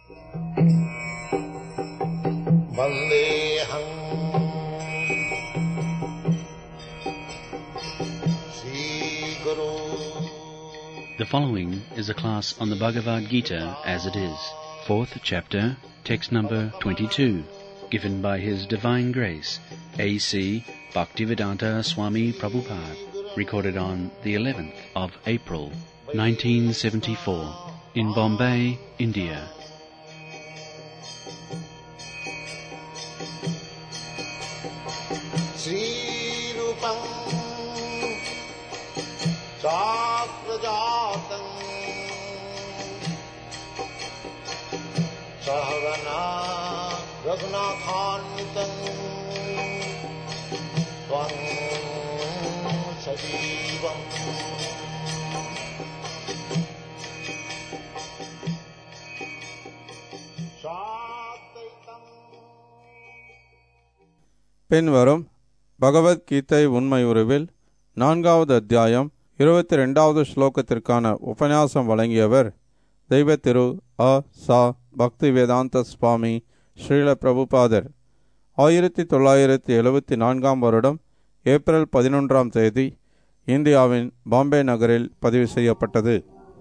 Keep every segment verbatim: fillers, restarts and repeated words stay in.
Vandeham Sri Guru. The following is a class on the Bhagavad Gita as it is, fourth chapter, text number twenty-two, given by His Divine Grace, A C Bhaktivedanta Swami Prabhupada, recorded on the eleventh of April, nineteen seventy-four, in Bombay, India. Sri Rupam Sakrajatam Sahagana Raghunathanvitam Tvam Sajivam Sadaitam. பின்வரும் பகவத்கீதை உண்மை உருவில் நான்காவது அத்தியாயம் இருபத்தி ரெண்டாவது ஸ்லோகத்திற்கான உபன்யாசம் வழங்கியவர் தெய்வ திரு அ சா பக்தி வேதாந்த சுவாமி ஸ்ரீல பிரபுபாதர். ஆயிரத்தி தொள்ளாயிரத்தி எழுபத்தி நான்காம் வருடம் ஏப்ரல் பதினொன்றாம் தேதி இந்தியாவின் பாம்பே நகரில் பதிவு செய்யப்பட்டது.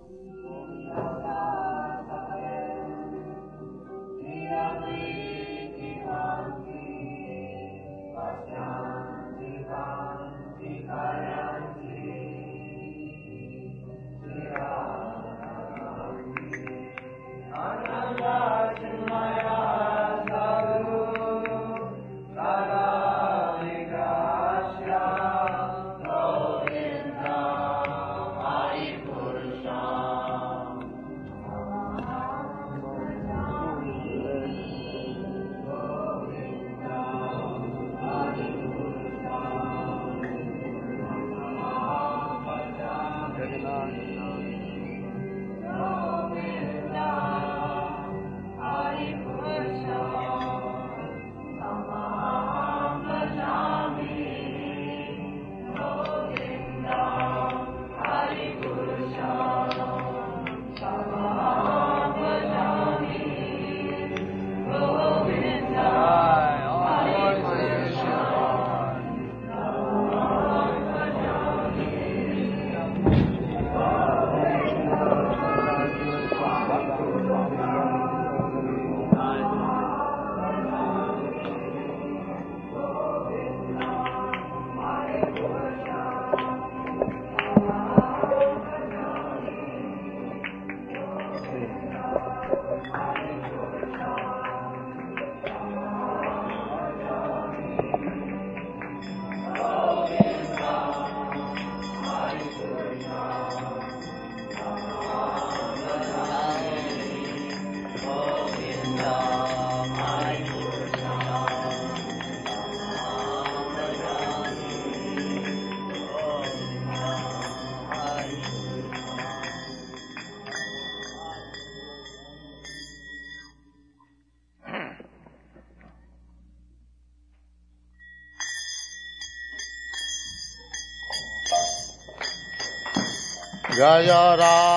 Jaya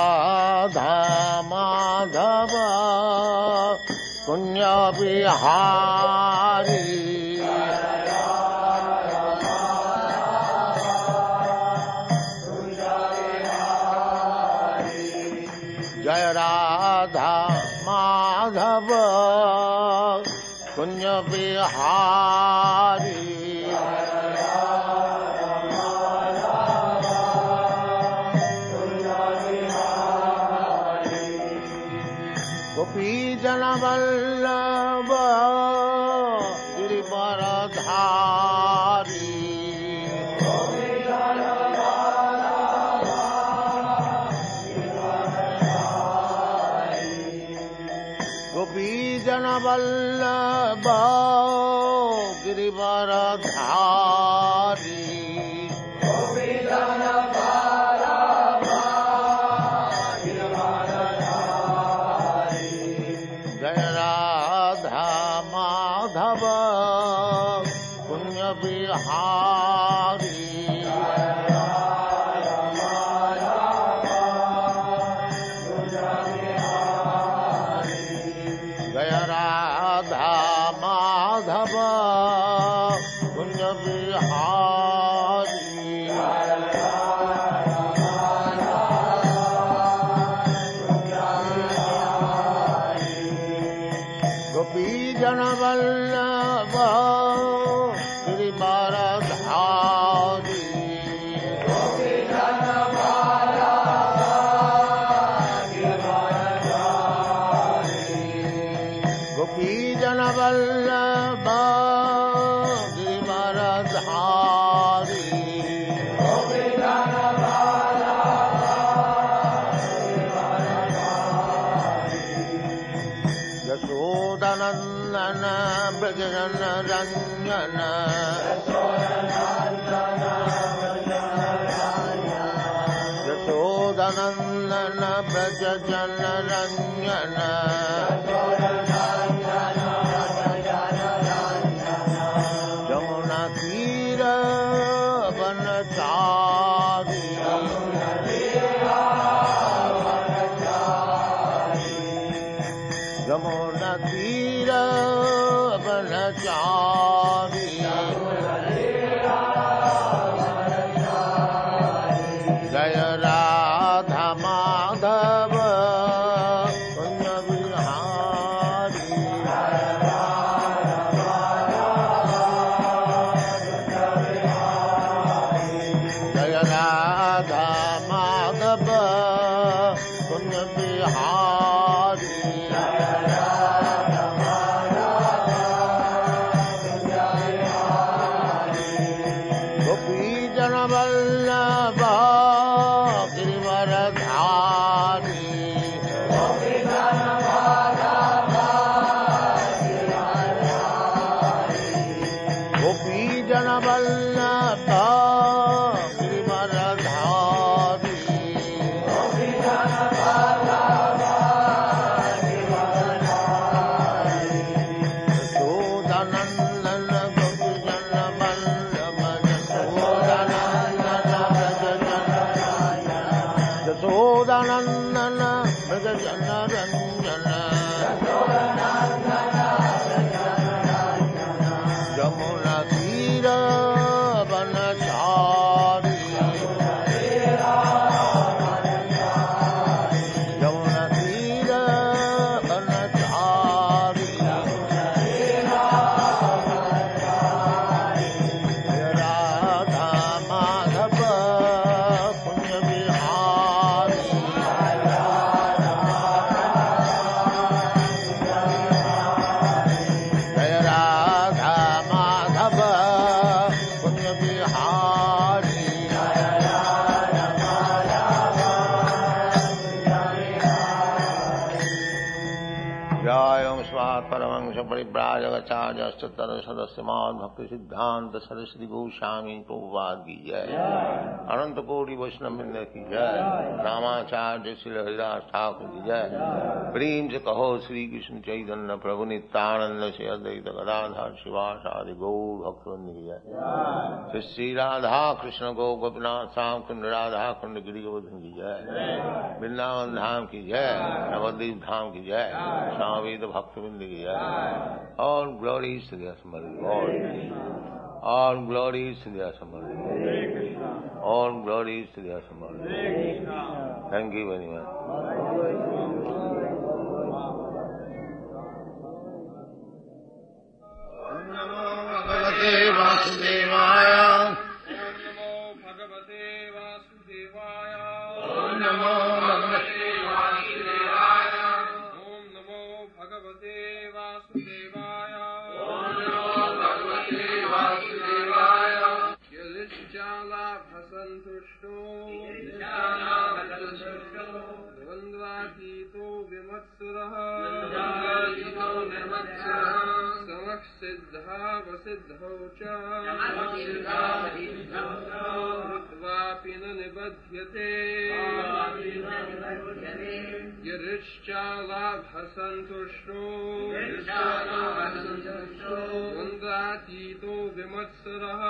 Radha Madhava Punya Bihari Jaya Radha Madhava Punya Bihari Jana Vallabha Girivaradhari Gopi Jana Vallabha Girivaradhari Gopi Jana Vallabha Jaya Radha Madhava Punya Bihari जन वल्लभ गिरिवरधारी गोपी जन वल्लभ गिरिवरधारी यशोदनंदन ब्रजजन रंजन यशोदनंदन ब्रजजन रंजन यमुना तीर वनचारी यमुना तीर वनचारी जय राधा माधव कुंज विहारी जय राधा माधव कुंज विहारी गोपी जन वल्लभ गिरिवरधारी गोपी जन वल्लभ गिरिवरधारी यशोदानंदन गोपी जन वल्लभ यशोदानंदन ब्रजजन रंजन यमुना तीर वनचारी यमुना तीर वनचारी राधा माधव कुंज विहारी जय राधा माधव कुंज विहारी जय ओम स्वाहा परमहंस परिव्राजकाचार्यस्ततर सदस्य भक्ति सिद्धांत सरस्वती गोस्वामी प्रभुपाद की जय अनंत कोटि वैष्णव वृंद की जय रामाचार्य श्री हरिदास ठाकुर की जय प्रेम से कहो श्री कृष्ण चैतन्य प्रभु नित्यानंद से अद्वैत गदाधर शिवासादि गौर भक्तवृंद की जय श्री श्री राधा कृष्ण गो गोपीनाथ श्याम कुंड राधा कुंड गिरि गोवर्धन की जय वृंदावन धाम की जय नवद्वीप धाम की जय वेद भक्तवृंद की जय all glories to the Asmari Lord, all glories to the Asmari, all glories to the Asmari. Thank you very much. Namo Bhagavate Vasudevaya. Om Namo Bhagavate Vasudevaya. Om Namo Bhagavate Vasudevaya. Om Namo Bhagavate Vasudevaya. Yadishchala bhasantushto Dvandvatito vimatsuraha Samakshsiddha vasiddhaucha Ruttvapina nibadhyate Yadishchala bhasantushto Dvandvatito vimatsuraha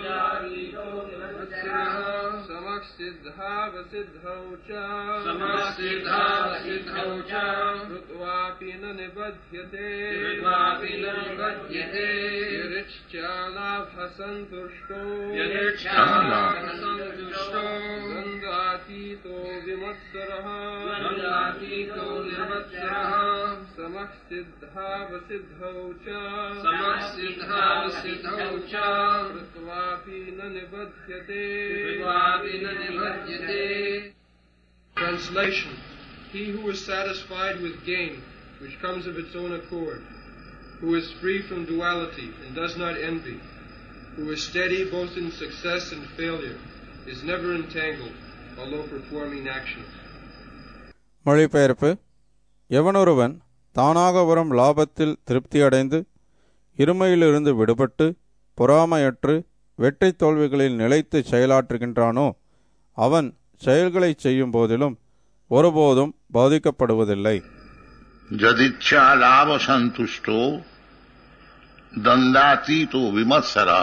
Samakshsiddha vasiddhaucha Samakshsiddha vasiddhaucha Ruttvapina nibadhyate Ruttvapina nibadhyate Yadishchala bhasantushto Yadishchala bhasantushto Dvandvatito vimatsuraha Dvandvatito vimatsuraha Samaksiddhavasiddhau cha Samaksiddhavasiddhau cha Kritvapi na nibadhyate Kritvapi na nibadhyate. Translation: He who is satisfied with gain, which comes of its own accord, who is free from duality and does not envy, who is steady both in success and failure, is never entangled, although performing actions. மொழிபெயர்ப்பு: எவனொருவன் தானாக வரும் லாபத்தில் திருப்தியடைந்து இருமையிலிருந்து விடுபட்டு பொறாமையற்று வெற்றி தோல்விகளில் நிலைத்து செயலாற்றுகின்றானோ அவன் செயல்களை செய்யும் போதிலும் ஒருபோதும் பாதிக்கப்படுவதில்லை. ஜதிச்சா லாப சந்துஷ்டோ தந்தாதீதோ விமத்சரா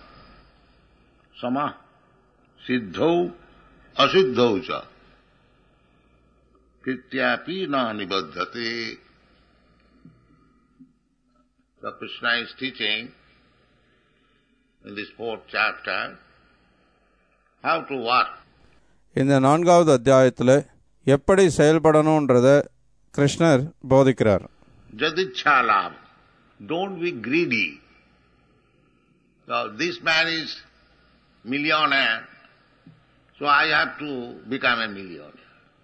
சமா சித்தௌ அசித்தௌ ச கிருத்யாபி ந நிபத்யதே. So Krishna is teaching in this fourth chapter how to work. இந்த நான்காவது அத்தியாயத்தில் எப்படி செயல்படணும்ன்றத கிருஷ்ணர் போதிக்கிறார். Jadichha labh. Don't be greedy. So this man is millionaire, so I have to become a millionaire.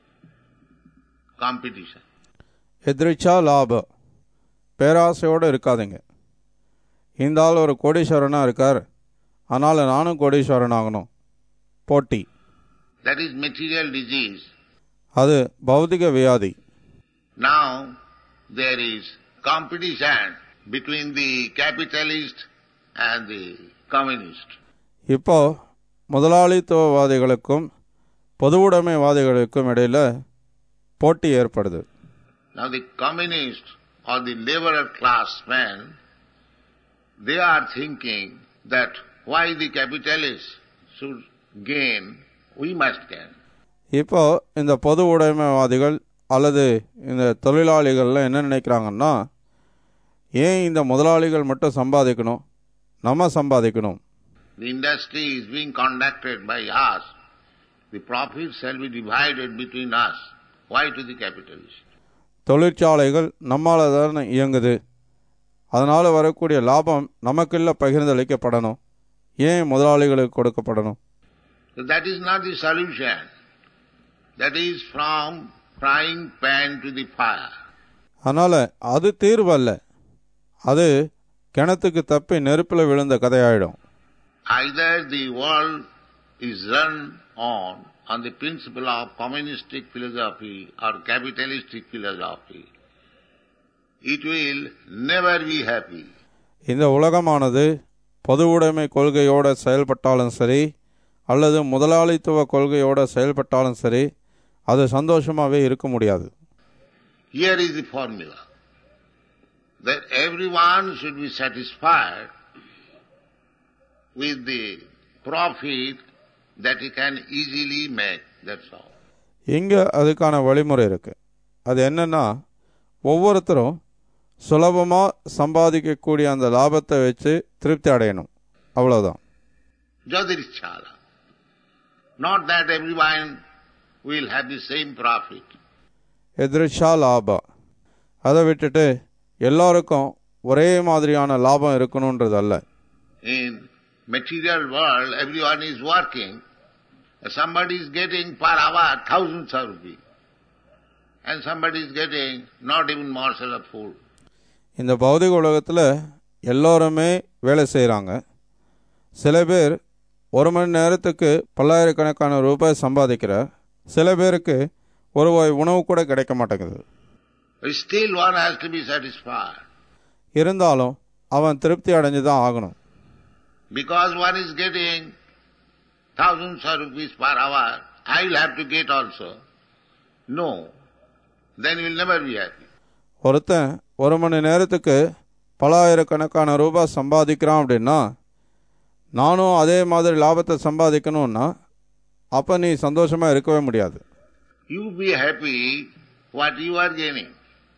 Competition. எதிரிச்சா லாப, பேராசையோடு இருக்காதீங்க. இந்த ஆள் ஒரு கோடீஸ்வரனாக இருக்கார், அதனால் நானும் கோடீஸ்வரன் ஆகணும். போட்டி. That is material disease. அது பௌதிக வியாதி. Now there is competition between the capitalist and the communist. இப்போ முதலாளித்துவவாதிகளுக்கும் பொதுவுடைமைவாதிகளுக்கும் இடையில போட்டி ஏற்படுது. Now the communist or the laborer class men, they are thinking that why the capitalists should gain, we must gain. இப்போ இந்த பொது உடைமைவாதிகள் அல்லது இந்த தொழிலாளிகள்லாம் என்ன நினைக்கிறாங்கன்னா, ஏன் இந்த முதலாளிகள் மட்டும் சம்பாதிக்கணும், நம்ம சம்பாதிக்கணும். The industry is being conducted by us. The profits shall be divided between us. Why to the capitalist? தொழிற்சாலைகள் நம்மால தான் இயங்குது, அதனால் வரக்கூடிய லாபம் நமக்குள்ள பகிர்ந்தளிக்கப்படணும், ஏன் முதலாளிகளுக்கு கொடுக்கப்படணும். So that is not the solution. That is from frying pan to the fire. அதனால் அது தீர்வு அல்ல, அது கிணத்துக்கு தப்பி நெருப்பில் விழுந்த கதையாயிடும். Either the world is run on on the principle of communistic philosophy or capitalistic philosophy, it will never be happy. இந்த உலகமானது பொது உடைமை கொள்கையோடு செயல்பட்டாலும் சரி அல்லது முதலாளித்துவ கொள்கையோடு செயல்பட்டாலும் சரி அது சந்தோஷமாகவே இருக்க முடியாது. Here is the formula that everyone should be satisfied with the profit that he can easily make. That's all. இங்கே அதுக்கான வழிமுறை இருக்கு. அது என்னன்னா, ஒவ்வொருத்தரும் சுலபமாக சம்பாதிக்கக்கூடிய அந்த லாபத்தை வச்சு திருப்தி அடையணும், அவ்வளோதான். Jadirichala. Not that everyone will have the same profit. எதிர்ச்சா லாபா, அதை விட்டுட்டு எல்லாருக்கும் ஒரே மாதிரியான லாபம் இருக்கணுன்றது அல்ல. In material world, everyone is working. Somebody is getting per hour thousands of rupees, and somebody is getting not even morsel of food. இந்த பௌதிக உலகத்தில் எல்லோருமே வேலை செய்கிறாங்க. சில பேர் ஒரு மணி நேரத்துக்கு பல்லாயிரக்கணக்கான ரூபாய் சம்பாதிக்கிறார், சில பேருக்கு ஒரு உணவு கூட கிடைக்க மாட்டேங்குது. Still one has to be satisfied. இருந்தாலும் அவன் திருப்தி அடைஞ்சு தான் ஆகணும். Because one is getting thousands of rupees per hour, I will have to get also. No, then you will never be happy. ஒருத்தன் ஒரு மணி நேரத்துக்கு பல ஆயிரக்கணக்கான ரூபாய் சம்பாதிக்கிறான் அப்படின்னா, நானும் அதே மாதிரி லாபத்தை சம்பாதிக்கணும்னா அப்போ நீ சந்தோஷமாக இருக்கவே முடியாது. You be happy what you are gaining.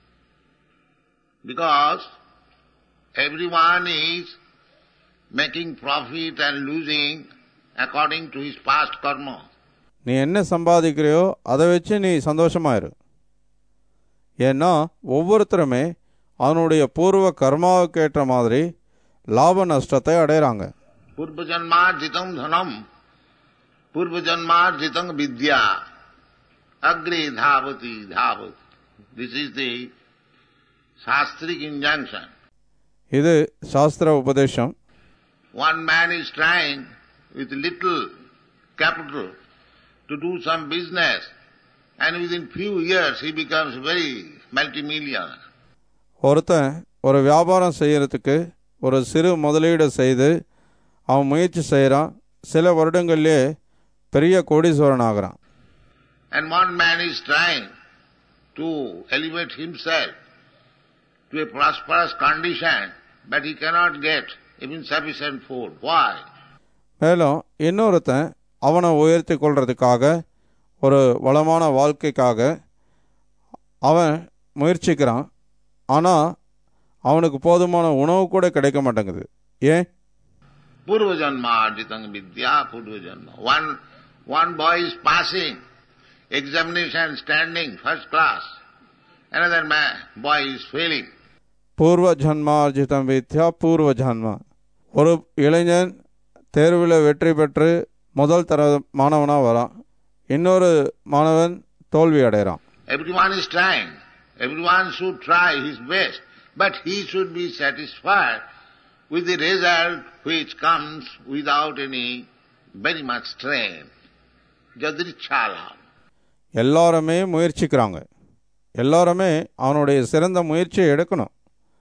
Because everyone is making profit and losing according to his past karma. நீ என்ன சம்பாதிக்கிறையோ அதை வச்சு நீ சந்தோஷமாயிரு. ஏன்னா ஒவ்வொருத்தருமே அவனுடைய பூர்வ கர்மாவுக்கு ஏற்ற மாதிரி லாப நஷ்டத்தை அடைகிறாங்க. பூர்வ ஜன்மார்ஜிதம் தனம் பூர்வ ஜன்மார்ஜிதம் வித்யா Agrey Dawathi Dawathi. This is the சாஸ்திரிக் injunction. இது சாஸ்திர உபதேசம். One man is trying with little capital to do some business, and within few years he becomes very multimillionaire. ஒருத்தன் ஒரு வியாபாரம் செய்யறதுக்கு ஒரு சிறு முதலீடு செய்து அவன் முயற்சி செய்கிறான். சில வருடங்களிலே பெரிய கோடீஸ்வரன் ஆகிறான். And one man is trying to elevate himself to a prosperous condition, but he cannot get even sufficient food. Why? மேலும் இன்னொருத்தன் அவனை உயர்த்தி கொள்றதுக்காக ஒரு வளமான வாழ்க்கைக்காக அவன் முயற்சிக்கிறான். ஆனால் அவனுக்கு போதுமான உணவு கூட கிடைக்க மாட்டேங்குது. ஏன்? பூர்வ ஜன்மார்ஜிதம் வித்யா பூர்வ Janma. One one boy is passing examination standing first class. Another man boy is failing. பூர்வ ஜன்மார்ஜிதம் வித்யா பூர்வ ஜன்மா. ஒரு இளைஞன் தேர்வில் வெற்றி பெற்று முதல் தர மாணவனாக வரான். இன்னொரு மாணவன் தோல்வி அடைகிறான். Everyone is trying. Everyone should try his best, but he should be satisfied with the result which comes without any very much strain. Jadrichhala. எல்லாருமே முயற்சிக்கிறாங்க. எல்லாருமே அவனுடைய சிறந்த முயற்சியை எடுக்கணும்.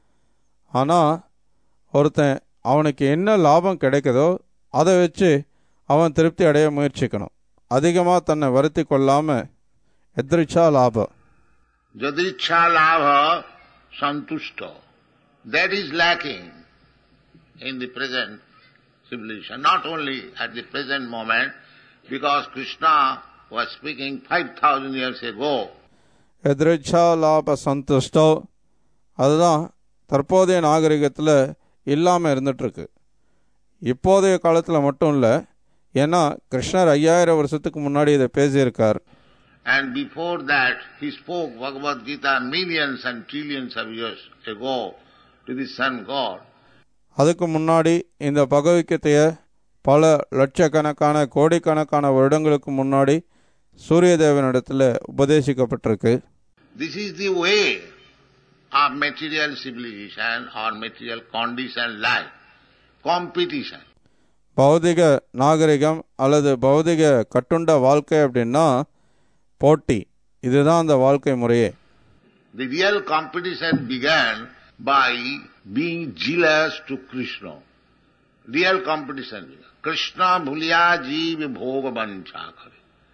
ஆனால் ஒருத்தன் அவனுக்கு என்ன லாபம் கிடைக்குதோ அதை வச்சு அவன் திருப்தி அடைய முயற்சிக்கணும். அதிகமாக தன்னை வருத்தி கொள்ளாமல் எதிரிச்சா லாபம். Jadrichha labha santushta. That is lacking in the present civilization. Not only at the present moment, because Krishna was speaking five thousand years ago. எதிரிச்சா லாப சந்துஷ்டோ அதுதான் தற்போதைய நாகரிகத்தில் இல்லாமல் இருந்துகிட்ருக்கு. இப்போதைய காலத்தில் மட்டும் இல்லை, ஏன்னா கிருஷ்ணர் ஐயாயிரம் வருஷத்துக்கு முன்னாடி இதை பேசியிருக்கார். And before that he spoke Bhagavad Gita millions and trillions of years ago to the sun god. அதுக்கு முன்னாடி இந்த பகவத்கீதையை பல லட்சக்கணக்கான கோடிக்கணக்கான வருடங்களுக்கு முன்னாடி சூரிய தேவனிடத்தில் உபதேசிக்கப்பட்டிருக்கு. This is the way of material civilization or material condition life. Competition. பௌதிக நாகரிகம் அல்லது பௌதிக கட்டுண்ட வாழ்க்கை அப்படின்னா போட்டி. இதுதான் அந்த வாழ்க்கை முறையே. The real competition began by being jealous to Krishna. Real competition. Krishna bhuliya jeev bhoga vancha kare.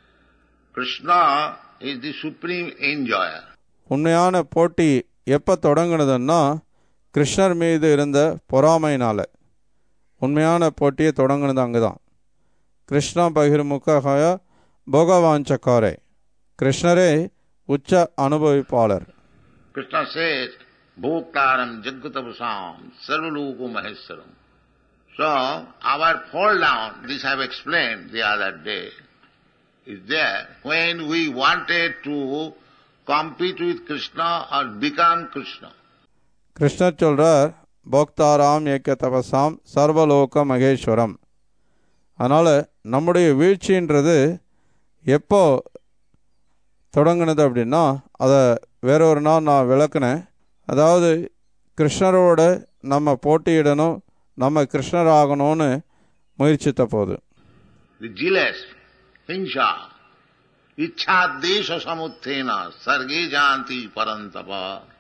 Krishna is the supreme enjoyer. உண்மையான போட்டி எப்போ தொடங்குனதுன்னா கிருஷ்ணர் மீது இருந்த பொறாமையினால. உண்மையான போட்டியை தொடங்குனது அங்கே தான். கிருஷ்ணா பகிர்முகாய போகவாஞ்சக்காரே. கிருஷ்ணரே உச்ச அனுபவிப்பாளர். Krishna says, Bhoktaram Jagatapasam Sarvaloku Maheswaram. So, our fall down, this I have explained the other day, is there when we wanted to compete with Krishna or become Krishna. கிருஷ்ணர் சொல்றார், போக்தாராம் ஏக்க தபசாம் சர்வலோக மகேஸ்வரம். அதனால் நம்முடைய வீழ்ச்சின்றது எப்போ தொடங்கினது அப்படின்னா அதை வேறொரு நாள் நான் விளக்குனேன். அதாவது கிருஷ்ணரோட நம்ம போட்டியிடணும், நம்ம கிருஷ்ணர் ஆகணும்னு முயற்சித்த போது. The jealous, hinsha, ichha desha samuthena, sarge janti parantapa.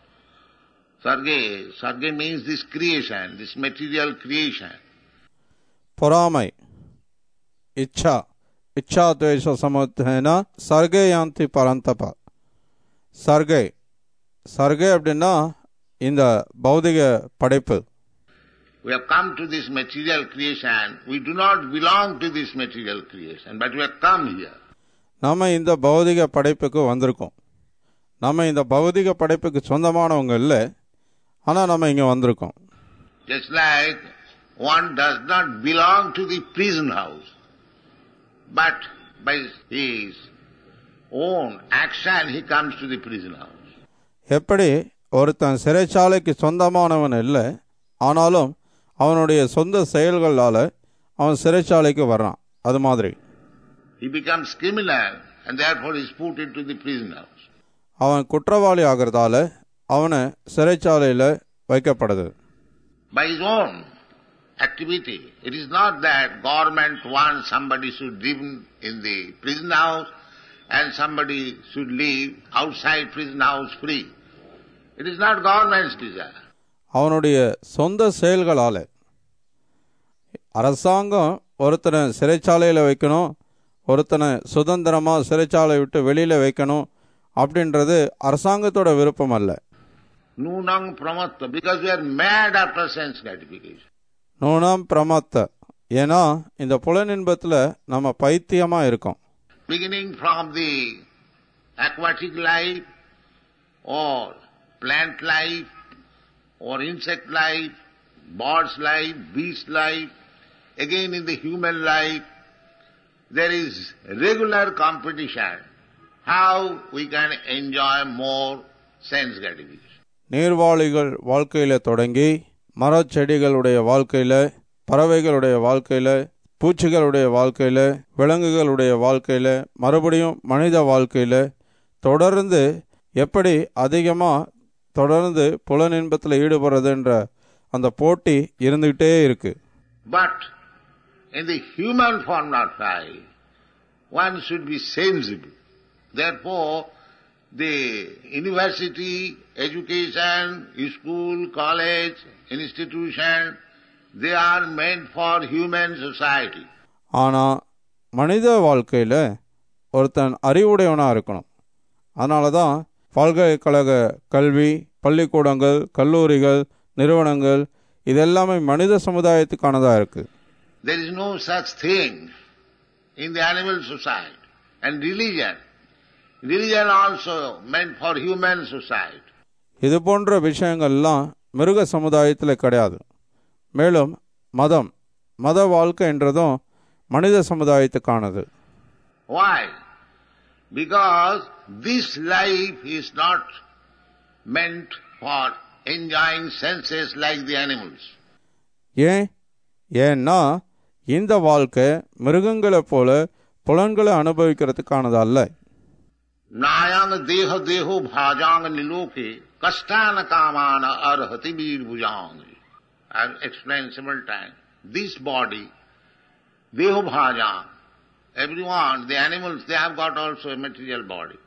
Sarge, sarge means this creation, this material creation. பொறாமை, இச்சா, இச்சா துவேஷ சமுத்தேன சர்கே யாந்தி பரந்தபா. சர்கை, சர்கை அப்படின்னா இந்த பௌதிக படைப்பு. We have come to this material creation. We do not belong to this material creation, but we have come here. நம்ம இந்த பௌதிக படைப்புக்கு வந்திருக்கோம். நம்ம இந்த பௌதிக படைப்புக்கு சொந்தமானவங்க இல்லை, ஆனால் நம்ம இங்கே வந்திருக்கோம். Just like one does not belong to the prison house, but by his own action he comes to the prison house. எப்படி ஒருத்தன் சிறைச்சாலைக்கு சொந்தமானவன் இல்லை, ஆனாலும் அவனுடைய சொந்த செயல்களால் அவன் சிறைச்சாலைக்கு வர்றான். அது மாதிரி he becomes criminal and therefore is put into the prison house. அவன் குற்றவாளி ஆகிறதால அவனை சிறைச்சாலையில் வைக்கப்படுது. By his own activity. It is not that government wants somebody should live in the prison house and somebody should live outside prison house free. It is not government's desire. அவனுடைய சொந்த செயல்களால் அரசாங்கம் ஒருத்தனை சிறைச்சாலையில் வைக்கணும், ஒருத்தனை சுதந்திரமாக சிறைச்சாலை விட்டு வெளியில் வைக்கணும் அப்படின்றது அரசாங்கத்தோட விருப்பம் அல்ல. நூனம் பிரமத்த, because we are mad after sense gratification. நூனம் பிரமத்த, ஏன்னா இந்த புலனின்பத்தில் நம்ம பைத்தியமாக இருக்கோம். Beginning from the aquatic life or plant life or insect life, bird's life, beast life, again in the human life, there is regular competition how we can enjoy more sense gratification. நீர்வாழிகள் வாழ்க்கையில் தொடங்கி மரச்செடிகளுடைய வாழ்க்கையில், பறவைகளுடைய வாழ்க்கையில், பூச்சிகளுடைய வாழ்க்கையில், விலங்குகளுடைய வாழ்க்கையில், மறுபடியும் மனித வாழ்க்கையில் தொடர்ந்து எப்படி அதிகமாக தொடர்ந்து புலனின்பத்தில் ஈடுபடுறதுன்ற அந்த போட்டி இருந்துகிட்டே இருக்கு. But in the human form of life, one should be sensible. Therefore, the university, education, school, college, institution, they are meant for human society. ஆனால் மனித வாழ்க்கையில் ஒருத்தன் அறிவுடையவனாக இருக்கணும். அதனால தான் பல்கலைக்கழக கல்வி, பள்ளிக்கூடங்கள், கல்லூரிகள், நிறுவனங்கள் இதெல்லாமே மனித சமுதாயத்துக்கானதாக இருக்குது. There is no such thing in the animal society. And religion, religion also meant for human society. இது போன்ற விஷயங்கள்லாம் மிருக சமுதாயத்தில் கிடையாது. மேலும் மதம், மத வாழ்க்கை என்றதும் மனித சமுதாயத்துக்கானது. Why? Because this life is not meant for enjoying senses like the animals. ஏன்? ஏன்னா இந்த வாழ்க்கை மிருகங்களை போல புலன்களை அனுபவிக்கிறதுக்கானது அல்ல. நாயாங் தேஹ தேஹோ பாஜாங் நிலோகே கஷ்டான காமான அர்ஹதி Veer புஜாங். I have explained several times. This body, deho bhajang, everyone, the animals, they have got also a material body.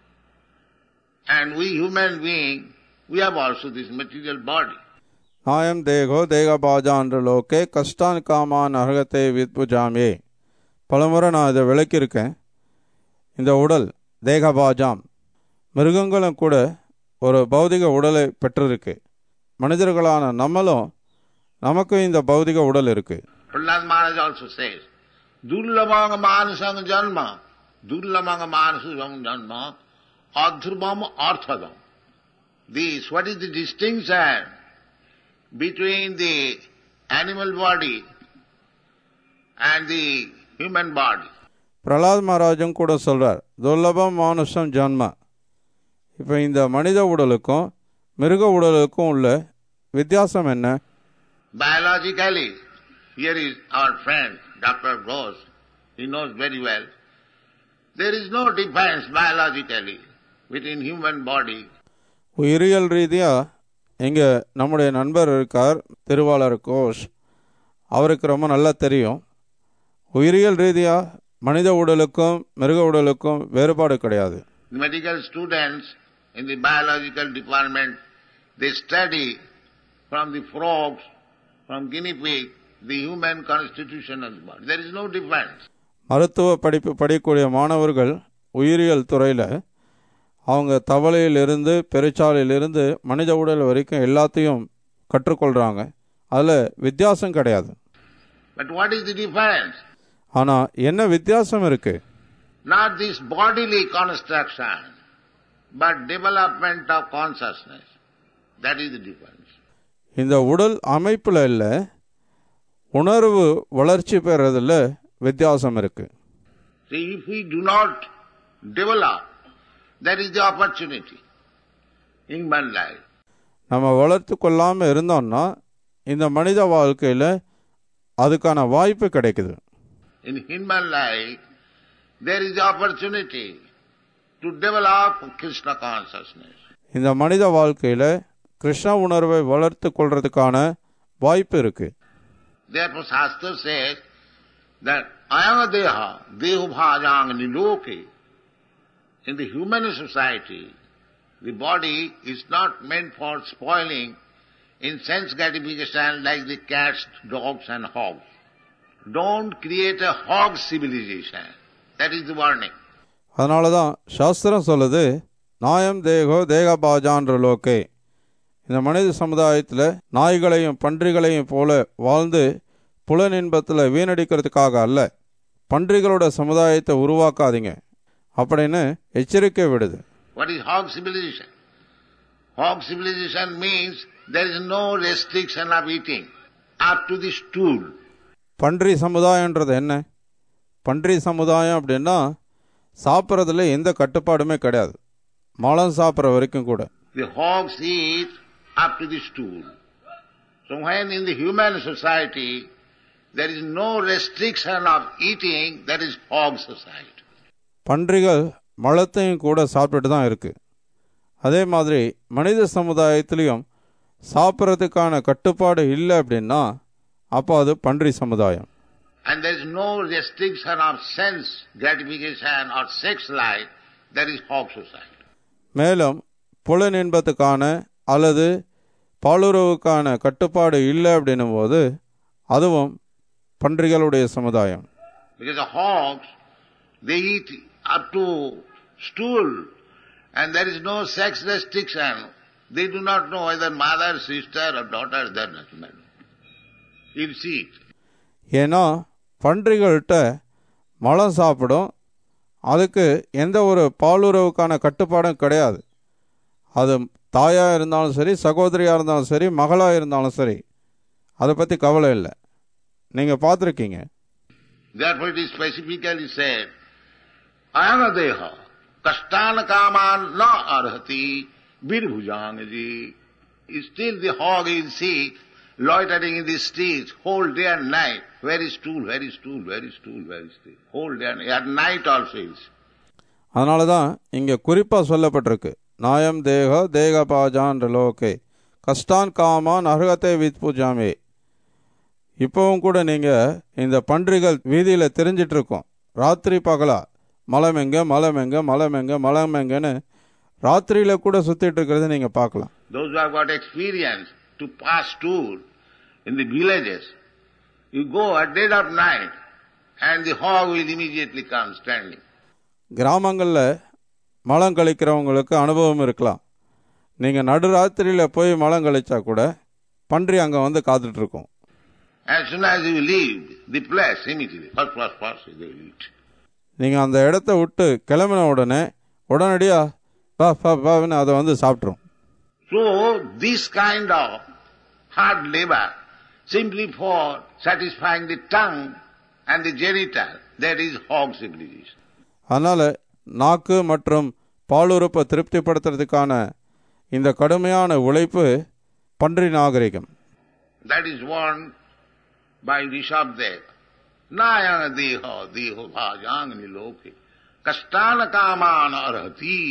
And we human beings, we have also this material body. நாயம் தேகோ தேக பாஜான்ற லோகே கஷ்டான் காமான் அர்ஹதே வித்புஜாமே. பலமுறை நான் இதை விளக்கியிருக்கேன். இந்த உடல் தேகபாஜாம், மிருகங்களும் கூட ஒரு பௌதிக உடலை பெற்றிருக்கு. மனிதர்களான நம்மளும் நமக்கு இந்த பௌதிக உடல் இருக்கு. Prahlad Maharaj also says, Durlabang manasang janma, Durlabang manasang janma, adhrubam arthadam. This, what is the distinction between the animal body and the human body? Pralhad மகாராஜும் கூட சொல்றார், துர்லபம் மானுஷம் ஜன்ம. இப்போ இந்த மனித உடலுக்கும் மிருக உடலுக்கும் உள்ள வித்தியாசம் என்ன? Biologically, here is our friend, Doctor Ghosh. He knows very well. There is no difference biologically between human body. உயிரியல் ரீதியா இங்கே நம்முடைய நண்பர் இருக்கார், திருவாளர் கோஷ். அவருக்கு ரொம்ப நல்லா தெரியும். உயிரியல் ரீதியா மனித உடலுக்கும் மிருக உடலுக்கும் வேறுபாடு கிடையாது. Medical students in the biological department, they study from the frogs, from guinea pig, the human constitution of the body. There is no difference. மருத்துவ படிப்பு படிக்கக்கூடிய மாணவர்கள் உயிரியல் துறையில் அவங்க தவளையிலிருந்து பெருச்சாலையிலிருந்து மனித உடல் வரைக்கும் எல்லாத்தையும் கற்றுக்கொள்கிறாங்க. அதில் வித்தியாசம் கிடையாது. But what is the difference? ஆனால் என்ன வித்தியாசம் இருக்கு? Not this bodily construction, but development of consciousness. That is the difference. இந்த உடல் அமைப்பில் இல்லை, உணர்வு வளர்ச்சி பெறதில் வித்தியாசம் இருக்கு. See, if we do not develop, that is the opportunity in human life. நம்ம வளர்த்து கொள்ளாமல் இருந்தோம்னா இந்த மனித வாழ்க்கையில் அதுக்கான வாய்ப்பு கிடைக்குது. In human life, there is opportunity to develop Krishna consciousness. இந்த மனித வாழ்க்கையில் கிருஷ்ண உணர்வை வளர்த்து கொள்றதுக்கான வாய்ப்பு இருக்கு. Therefore, Shastra says that ayanga deha deho bhajang niloke. In the human society, the body is not meant for spoiling in sense gratification like the cats, dogs and hogs. Don't create a hog civilization. That is the warning. அதனால தான் சாஸ்திரம் சொல்லுது, நாயம் தேகோ தேகபாஜான்ற லோகே. இந்த மனித சமுதாயத்தில் நாய்களையும் பன்றிகளையும் போல வாழ்ந்து புலன் இன்பத்தில் வீணடிக்கிறதுக்காக அல்ல, பன்றிகளோட சமுதாயத்தை உருவாக்காதீங்க அப்படின்னு எச்சரிக்கை விடுது. What is hog civilization? Hog civilization means there is no restriction of eating up to the stool. பன்றி சமுதாயன்றது என்ன? பன்றி சமுதாயம் அப்படின்னா சாப்பிட்றதுல எந்த கட்டுப்பாடுமே கிடையாது, மலம் சாப்பிட்ற வரைக்கும் கூட. The hogs eat up to the stool. So when in the human society there is no restriction of eating, that is hog society. பன்றிகள் மலத்தையும் கூட சாப்பிட்டுட்டு தான் இருக்கு. அதே மாதிரி மனித சமுதாயத்திலையும் சாப்பிட்றதுக்கான கட்டுப்பாடு இல்லை அப்படின்னா அப்போ அது பன்றி சமுதாயம். And there is no restriction of sense gratification or sex life, that is hog society. மேலும் புலன் இன்பத்துக்கான அல்லது பாலுறவுக்கான கட்டுப்பாடு இல்லை அப்படின்னும் போது அதுவும் பன்றிகளுடைய சமுதாயம். Because the hogs, they eat up to stool and there is no sex restriction. They do not know whether mother, sister or daughter, that doesn't matter. You see it. ஏன்னா பன்றிகள்கிட்ட மலம் சாப்பிடும், அதுக்கு எந்த ஒரு பாலுறவுக்கான கட்டுப்பாடும் கிடையாது. அது தாயாக இருந்தாலும் சரி, சகோதரியாக இருந்தாலும் சரி, மகளாக இருந்தாலும் சரி, அதை பற்றி கவலை இல்லை. நீங்கள் பார்த்துருக்கீங்க. Therefore it is specifically said, ayana deha kashtana kaman na arhati birbhujangaji. Still the hog is sick, loitering in the streets whole day and night. Where is stool, where is stool, where is stool, where is stool. Whole day and at night also is. அதனால தான் இங்கே குறிப்பாக சொல்லப்பட்டிருக்கு, நாயம் தேக தேகபாஜான் லோகே கஷ்டான் come on அருகத்தை with பூஜாமே. இப்போவும் கூட நீங்கள் இந்த பன்றிகள் வீதியில் தெரிஞ்சிட்ருக்கோம், ராத்திரி பகலா மலம் எங்க மலம் எங்க மலம் எங்க மலம் எங்கன்னு ராத்திரியில் கூட சுற்றிட்டு இருக்கிறத நீங்கள் பார்க்கலாம். Those who have got experience to pass stool in the villages, you go at dead of night and the hog will immediately come standing. கிராமங்களில் மலம் கழிக்கிறவங்களுக்கு அனுபவம் இருக்கலாம். நீங்கள் நடுராத்திரியில் போய் மலம் கழிச்சா கூட பன்றி அங்கே வந்து காத்துட்ருக்கோம். As soon as you leave the place, immediately, first, first, first, they will eat. நீங்கள் அந்த இடத்த விட்டு கிளம்பின உடனே உடனடியாக பா பா பான்னு அதை வந்து சாப்பிட்ரும். So, this kind of hard labor, simply for satisfying the tongue and the genital, that is hog civilization. அதனால் நாக்கு மற்றும் பாலுறுப்பை திருப்திப்படுத்துறதுக்கான இந்த கடுமையான உழைப்பு பன்றி நாகரிகம். That is warned by Rishabdev. Nayana deha deho bhajang niloke kastana kaman arhati.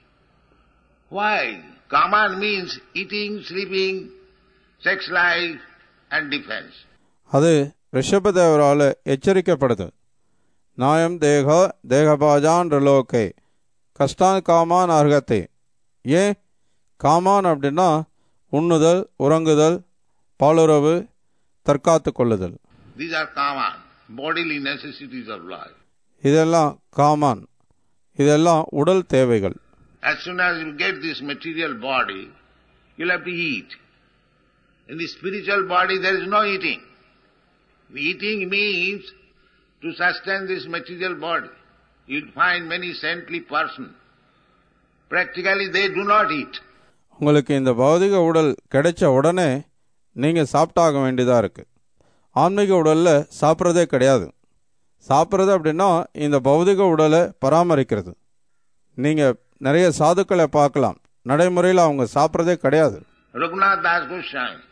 Why? Kaman means eating, sleeping, sex life and defense. அது ரிஷபதேவரால் எச்சரிக்கப்படுது. நாயம் தேக தேகபாஜான் லோகே கஷ்டான் காமான் அர்ஹத்தை. ஏன் காமான் அப்படின்னா உண்ணுதல், உறங்குதல், பாலுறவு, தற்காத்து கொள்ளுதல். These are kaman, bodily necessities of life. இதெல்லாம் காமான், இதெல்லாம் உடல் தேவைகள். As soon as you get this material body, you'll have to eat. In the spiritual body there is no eating. The eating means to sustain this material body. You'll find many saintly persons. Practically they do not eat. உங்களுக்கு இந்த பௌதிக உடல் கிடைச்ச உடனே நீங்கள் சாப்பிட்டாக வேண்டியதாக இருக்குது. ஆன்மீக உடலில் சாப்பிட்றதே கிடையாது. சாப்பிட்றது அப்படின்னா இந்த பௌதிக உடலை பராமரிக்கிறது. நீங்கள் நிறைய சாதுக்களை பார்க்கலாம், நடைமுறையில் அவங்க சாப்பிட்றதே கிடையாது. Raghunath Das Goswami,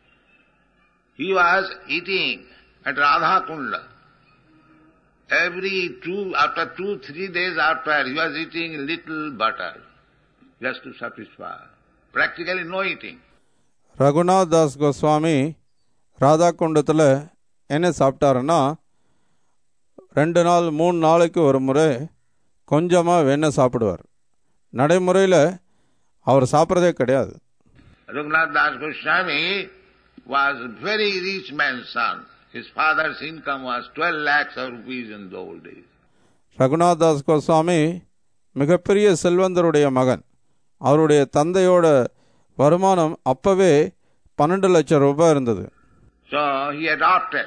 he was eating at Radha Kunda. Every two, after two, three days after, he was eating little butter, just to satisfy. Practically no eating. Raghunath Das Goswami Radha குண்டத்தில் என்ன சாப்பிட்டாருன்னா, ரெண்டு நாள் மூணு நாளைக்கு ஒரு முறை கொஞ்சமாக வெண்ணெய் சாப்பிடுவார். நடைமுறையில் அவர் சாப்பிட்றதே கிடையாது. Raghunath Das Goswami was a very rich man's son. His father's income was twelve lakhs of rupees in the old days. Raghunath Das Goswami மிகப்பெரிய செல்வந்தருடைய மகன். அவருடைய தந்தையோட வருமானம் அப்பவே பன்னெண்டு லட்சம் ரூபாய் இருந்தது. So he adopted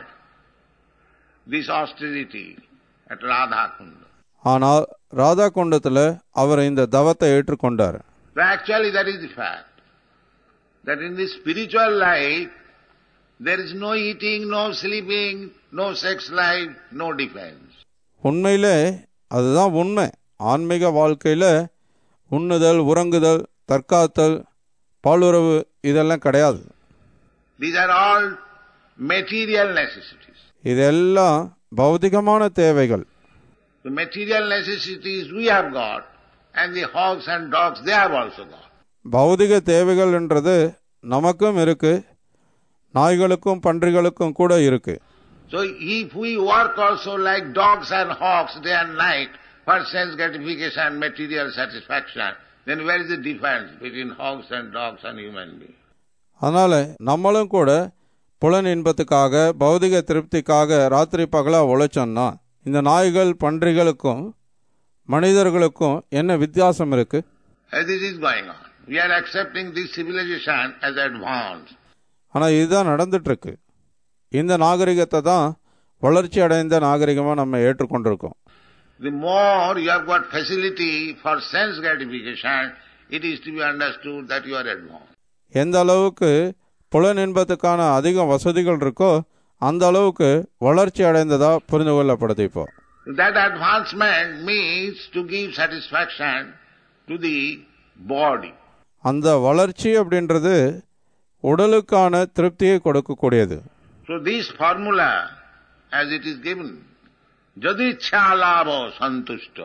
this austerity at Radha Kunda. ஆனால் ராதா குண்டத்தில் அவர் இந்த தவத்தை ஏற்றுக்கொண்டார். But actually that is the fact, that in the spiritual life there is no eating, no sleeping, no sex life, no defense. உண்மையிலே அதுதான் உண்மை. ஆன்மீக வாழ்க்கையில் உண்ணுதல், உறங்குதல், தற்காத்தல், பாலுறவு இதெல்லாம் கிடையாது. These are all material necessities. இதெல்லாம் பௌதிகமான தேவைகள். The material necessities we have got, and the hogs and dogs they have also got. பௌதிக தேவைகள் என்றது நமக்கும் இருக்கு, நாய்களுக்கும் பன்றிகளுக்கும் கூட இருக்கு. So if we work also like dogs and hogs day and night for sense gratification and material satisfaction, then where is the difference between hogs and dogs and human beings? அதனால நம்மளும் கூட புலன் இன்பத்துக்காக பௌதிக திருப்திக்காக ராத்திரி பகலா உழைச்சோம்னா இந்த நாய்கள் பன்றிகளுக்கும் மனிதர்களுக்கும் என்ன வித்தியாசம் இருக்கு? As this is going on, we are accepting this civilization as advanced. ஆனால் இதுதான் நடந்துட்டு இருக்கு. இந்த நாகரிகத்தை தான் வளர்ச்சி அடைந்த நாகரிகமாக நம்ம ஏற்றுக்கொண்டிருக்கோம். The more you have got facility for sense gratification, it is to be understood that you are advanced. எந்த அளவுக்கு புலன் இன்பத்துக்கான அதிக வசதிகள் இருக்கோ அந்த அளவுக்கு வளர்ச்சி அடைந்ததா புரிந்து கொள்ளப்படுது. இப்போ that advancement means to give satisfaction to the body. அந்த வளர்ச்சி அப்படின்றது உடலுக்கான திருப்தியை கொடுக்கக்கூடியது. So this formula as it is given, jadichha labha santushta,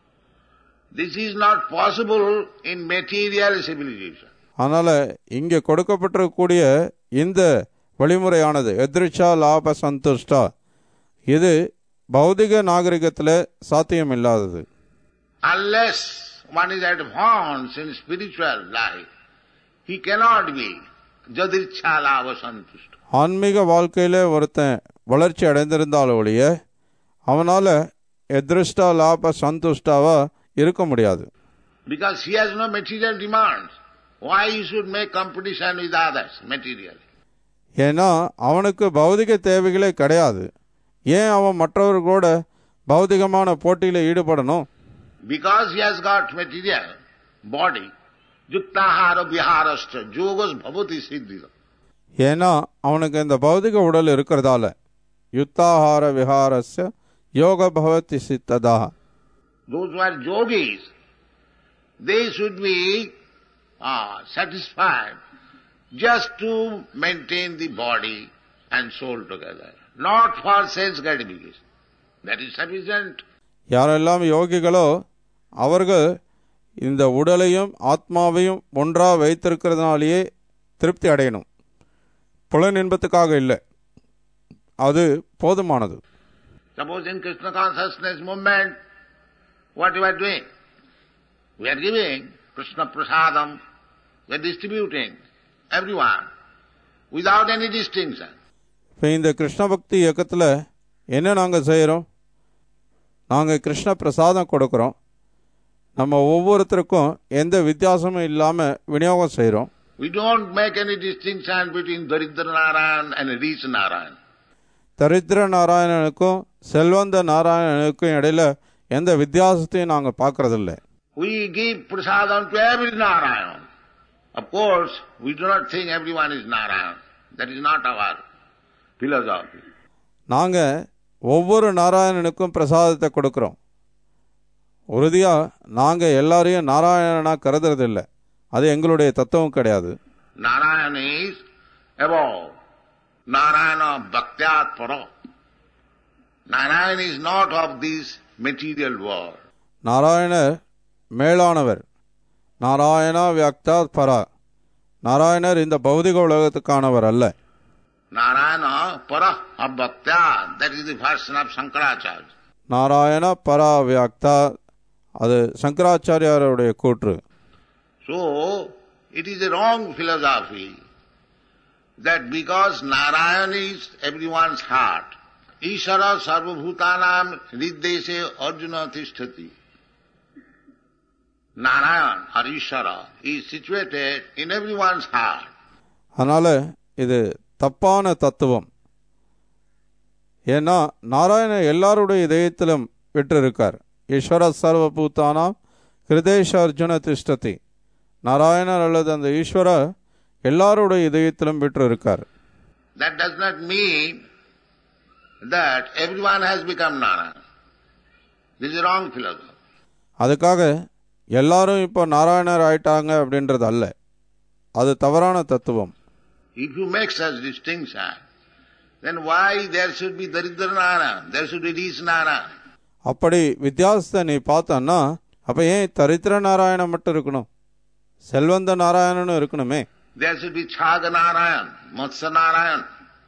this is not possible in material civilization. அதனால இங்கே கொடுக்கப்பட்டிருக்கக்கூடிய இந்த வழிமுறையானது எதிர்ச்சா லாப சந்துஷ்டா, இது பௌதிக நாகரிகத்தில் சாத்தியம் இல்லாதது. Unless one is advanced in spiritual life, he cannot be jadichha labha santushta. ஆன்மீக வாழ்க்கையில் ஒருத்தன் வளர்ச்சி அடைந்திருந்தால் ஒழிய அவனால் எதிர்ஷ்டா லாப சந்துஷ்டாவா இருக்க முடியாது. Because he has no material demands. Why he should make competition with others materially? ஏன்னா அவனுக்கு பௌதிக தேவைகளே கிடையாது. ஏன் அவன் மற்றவர்களோட பௌதிகமான போட்டியில் ஈடுபடணும்? Because he has got material body, yuktahara viharascha yogas bhavati siddhira. ஏன்னா அவனுக்கு இந்த பௌதிக உடல் இருக்கிறதால யுத்தாஹார விஹாரஸ்ய யோக பவதி சித்ததா. Those who are yogis, they should be uh, satisfied just to maintain the body and soul together, not for sense gratification. That is sufficient. யாரெல்லாம் யோகிகளோ அவர்கள் இந்த உடலையும் ஆத்மாவையும் ஒன்றா வைத்திருக்கிறதுனாலேயே திருப்தி அடையணும், புலன் இன்பத்துக்காக இல்லை. அது போதுமானது. Suppose in Krishna consciousness movement, what you are doing? We are giving Krishna prasadam, we are distributing everyone without any distinction. இப்போ இந்த கிருஷ்ண பக்தி இயக்கத்தில் என்ன நாங்கள் செய்கிறோம்? நாங்கள் கிருஷ்ண பிரசாதம் கொடுக்குறோம். நம்ம ஒவ்வொருத்தருக்கும் எந்த வித்தியாசமும் இல்லாமல் விநியோகம் செய்கிறோம். We don't make any distinction between Daridra Narayan and rich Narayan. தரித்திர நாராயணனுக்கும் செல்வந்த நாராயணனுக்கும் இடையில எந்த வித்தியாசத்தையும் நாங்கள் பார்க்கறதில்ல. We give prasadam to every Narayan. Of course, we do not think everyone is Narayan. That is not our philosophy. நாங்கள் ஒவ்வொரு நாராயணனுக்கும் பிரசாதத்தை கொடுக்குறோம். உறுதியாக நாங்கள் எல்லாரையும் நாராயணனாக கருதுறதில்லை. அது எங்களுடைய தத்துவம் கிடையாது. Narayana is above. Narayana bhaktyat para. Narayana is not of this material world. நாராயணர் மேலானவர். நாராயணா வியக்தாத் பரா. நாராயணர் இந்த பௌதிக உலகத்துக்கானவர் அல்ல. Narayana para abhaktya, that is the version of Shankaracharya. Narayana பரா வியக்தா, அது சங்கராச்சாரியாருடைய கூற்று. So it is a wrong philosophy that because Narayana is everyone's heart, Ishara sarvabhutanam riddeshe arjuna tishtati. Narayan or Ishara is situated in everyone's heart. அதனால இது தப்பான தத்துவம். ஏன்னா நாராயண எல்லாருடைய இதயத்திலும் விட்டிருக்கார். ஈஸ்வர சர்வபூதானாம் ஹிருதேஷ அர்ஜுன திஷ்டதி. நாராயணர் அல்லது அந்த ஈஸ்வர எல்லாருடைய இதயத்திலும் விட்டிருக்கார். That does not mean that everyone has become Narayana. This is a wrong philosophy. அதுக்காக எல்லாரும் இப்போ நாராயணர் ஆயிட்டாங்க அப்படின்றது அல்ல. அது தவறான தத்துவம். If you make such distinction, then why there should be Daridra Narayana, there should be Rich Narayana? அப்படி வித்தியாசத்தை நீ பார்த்தன்னா அப்ப ஏன் தரித்திர நாராயணன் மட்டும் இருக்கணும்? செல்வந்த நாராயணனும் இருக்கணுமே. There should be Chaga Narayana, Matsya Narayana,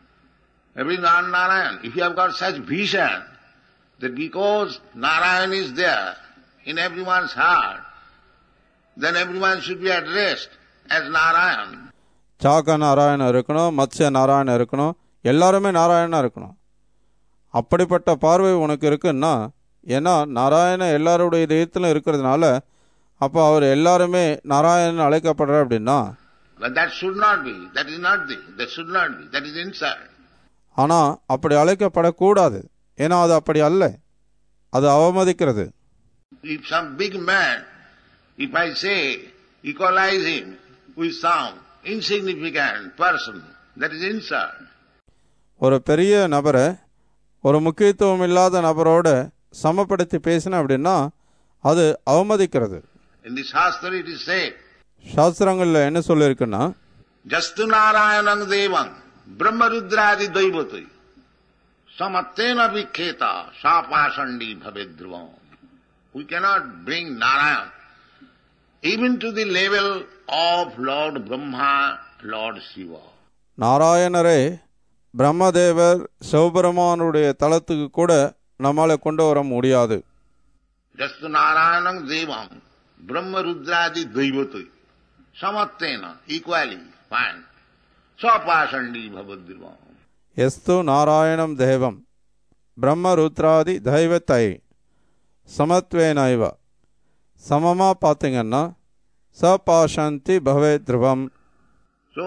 every non-Narayana. If you have got such vision that because Narayana is there in everyone's heart, then everyone should be addressed as Narayana. சாக நாராயணன் இருக்கணும், மத்ஸ்ய நாராயணன் இருக்கணும், எல்லாருமே நாராயணனா இருக்கணும். அப்படிப்பட்ட பார்வை உனக்கு இருக்குன்னா, ஏன்னா நாராயண எல்லாருடைய இதயத்திலும் இருக்கிறதுனால அப்போ அவர் எல்லாருமே நாராயணன் அழைக்கப்படுற அப்படின்னா, But that should not be, that is not the, that should not be, that is insult. ஆனா அப்படி அழைக்கப்படக்கூடாது. ஏன்னா அது அப்படி அல்ல, அது அவமதிக்கிறது. If some big man, if I say equalize him with some insignificant person, that is insult. ஒரு பெரிய நபரை ஒரு முக்கியத்துவம் இல்லாத நபரோட சமப்படுத்தி பேசின அப்படின்னா அது அவமதிக்கிறது. In the Shastra it is said, சாஸ்திரங்கள்ல என்ன சொல்லிருக்குன்னா, Jastu Narayanam Devam Brahmarudradi Daivati Samattena Vikheta Sapasandi Bhavedruvam. We cannot bring Narayan even to the level of Lord Brahma, Lord Shiva. நாராயணரே பிரம்மதேவர் சிவபெருமானுடைய தலத்துக்கு கூட நம்மால கொண்டு வர முடியாது. Jastu Narayanam Devam Brahmarudradi Daivati Samattena equally fine Sapasandi Bhavedruvam. எஸ்து நாராயணம் தேவம் பிரம்ம ருத்ராதி தெய்வத்தை சமத்வேனைவ. சமமா பார்த்தீங்கன்னா சபாசந்தி பவே த்ருவம். So,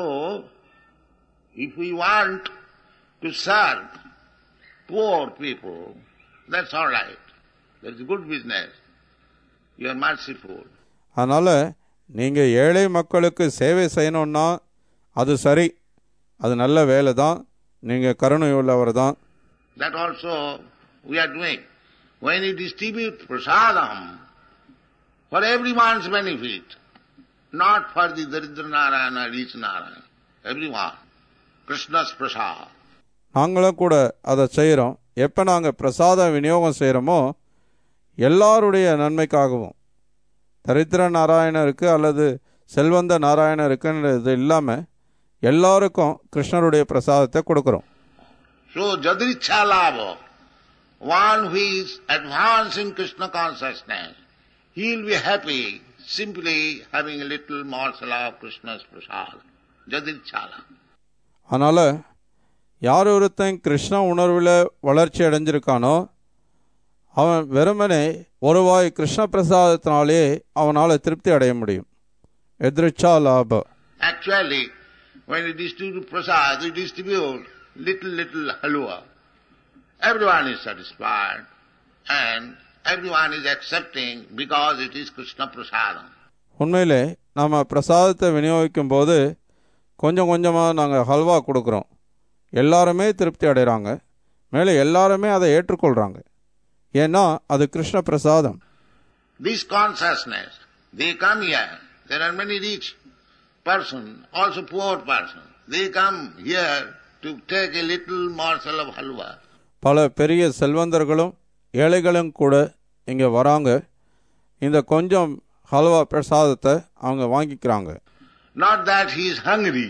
if we want to serve poor people, that's all right. That's a good business. You are merciful. அதனால நீங்க ஏழை மக்களுக்கு சேவை செய்யணும்னா அது சரி, அது நல்ல வேலை தான், நீங்க கருணை உள்ளவர் தான். That also we are doing. When you distribute prasadam for everyone's benefit, not for the Daridra Narayana, Rich Narayana, everyone, Krishna's prasad. நாங்களும் கூட அதை செய்கிறோம். எப்போ நாங்கள் பிரசாத விநியோகம் செய்கிறோமோ எல்லாருடைய நன்மைக்காகவும், தரித்திர நாராயணருக்கு அல்லது செல்வந்த நாராயணருக்குன்றது இல்லாமல் எல்லாருக்கும் கிருஷ்ணருடைய பிரசாதத்தை கொடுக்குறோம். So, Jadricha Lava, one who is advanced in Krishna consciousness, he will be happy simply having a little morsel of Krishna's prasad. Jadricha Lava. அதனால் யார் ஒருத்தன் கிருஷ்ண உணர்வில் வளர்ச்சி அடைஞ்சிருக்கானோ அவன் வெறுமனே ஒரு வாய் கிருஷ்ண பிரசாதத்தினாலே அவனால் திருப்தி அடைய முடியும். எதிர்ச்சா லாப. Actually, when you distribute prasad, you distribute little, little halwa. Everyone is satisfied and everyone is accepting because it is Krishna prasadam. உண்மையிலே நாம் பிரசாதத்தை விநியோகிக்கும் போது கொஞ்சம் கொஞ்சமாக நாங்கள் ஹல்வா கொடுக்குறோம். எல்லாருமே திருப்தி அடைகிறாங்க, மேலே எல்லாருமே அதை ஏற்றுக்கொள்கிறாங்க. ஏன்னா அது கிருஷ்ண பிரசாதம். This consciousness, they come here, there are many rich, person, also poor person, they come here to take a little morsel of halwa. பல பெரிய செல்வந்தர்களும் ஏழைகளும் கூட இங்கே வராங்க. இந்த கொஞ்சம் ஹல்வா பிரசாதத்தை அவங்க வாங்கிக்கிறாங்க. Not that he is hungry,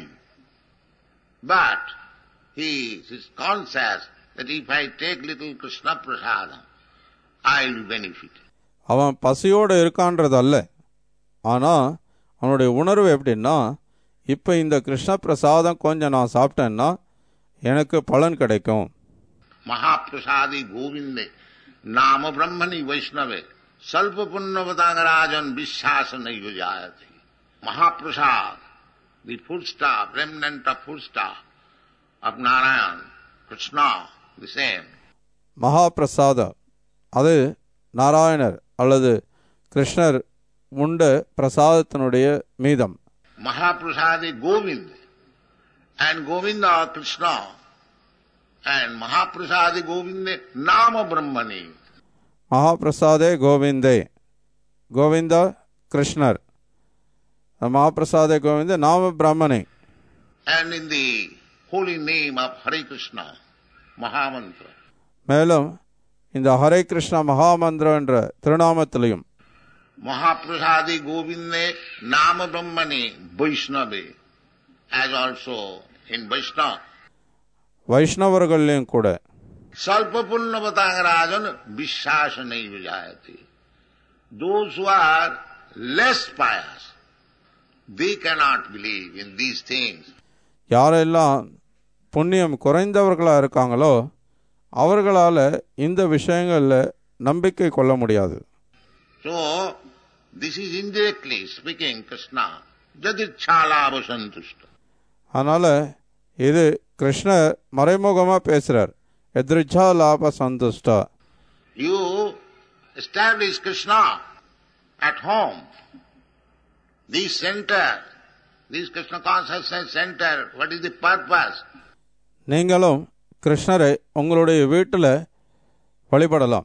but he is conscious that if I take little Krishna prasadam, I will benefit. அவன் பசியோடு இருக்கான்றது அல்ல, ஆனால் அவனுடைய உணர்வு எப்படின்னா, இப்போ இந்த கிருஷ்ண பிரசாதம் கொஞ்சம் நான் சாப்பிட்டேன்னா எனக்கு பலன் கிடைக்கும். மகாபிரசாதி கோவிந்தே நாம பிரம்மணி வைஷ்ணவே சல்ப புண்ணவதாங்கராஜன் விஸ்வாச நைவ ஜாயதி. Mahaprasad, the food staff, remnant of food staff of Narayan, Krishna, the same. மகாபிரசாத அது நாராயணர் அல்லது கிருஷ்ணர் உண்ட பிரசாதத்தினுடைய மீதம். Mahaprasadi Govind and Govinda Krishna and Mahaprasadi Govinde Nama Brahmani. மகாபிரசாதே கோவிந்தே, Govinda கிருஷ்ணர், மகாபிரசாதே கோவிந்தே நாம பிராமணே. And in the holy name of Hare Krishna, Mahamantra. மேலும் இந்த ஹரே கிருஷ்ணா மகாமந்திரம் என்ற திருநாமத்திலையும் Mahaprasadi Govinde Nama Brahmani Vaishnave, as also in Vaishnava. வைஷ்ணவர்களையும் கூட Salpa Punnavataangarajan Vishwasa Naiva Jayati. Those who are less pious, they cannot believe in these things. யாரெல்லாம் புண்ணியம் குறைந்தவர்களாக இருக்காங்களோ அவர்களால் இந்த விஷயங்களில் நம்பிக்கை கொள்ள முடியாது. So, this is indirectly speaking Krishna, Jadichalava Santushta. அதனால் இது கிருஷ்ணர் மறைமுகமாக பேசுகிறார், எதிர்ச்சா லாப சந்துஷ்டா. You establish Krishna at home. This center, this Krishna consciousness center, what is the purpose? நீங்களும் கிருஷ்ணரை உங்களுடைய வீட்டில் வழிபடலாம்.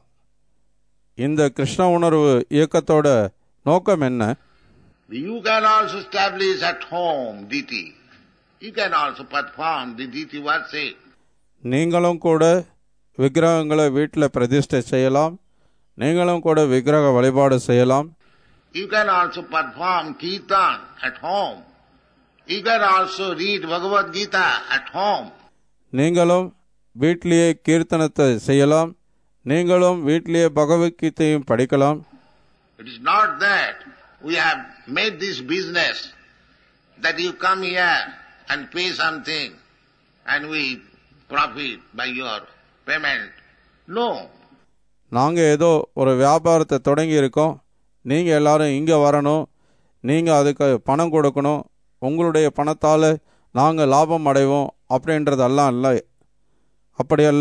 இந்த கிருஷ்ண உணர்வு இயக்கத்தோட நோக்கம் என்ன? You can also establish at home deity. You can also perform the deity worship. நீங்களும் கூட விக்கிரகங்களை வீட்டில் பிரதிஷ்டை செய்யலாம். நீங்களும் கூட விக்கிரக வழிபாடு செய்யலாம். You can also perform kirtan at home. You can also read Bhagavad Gita at home. நீங்களும் வீட்டிலேயே கீர்த்தனத்தை செய்யலாம். நீங்களும் வீட்டிலேயே பகவத்கீதையும் படிக்கலாம். It is not that we have made this business that you come here and pay something and we profit by your payment. No. நாங்கள் ஏதோ ஒரு வியாபாரத்தை தொடங்கி இருக்கோம், நீங்கள் எல்லாரும் இங்கே வரணும், நீங்கள் அதுக்கு பணம் கொடுக்கணும், உங்களுடைய பணத்தால் நாங்கள் லாபம் அடைவோம் அப்படின்றதெல்லாம் இல்லை, அப்படி அல்ல.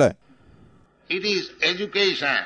It is education,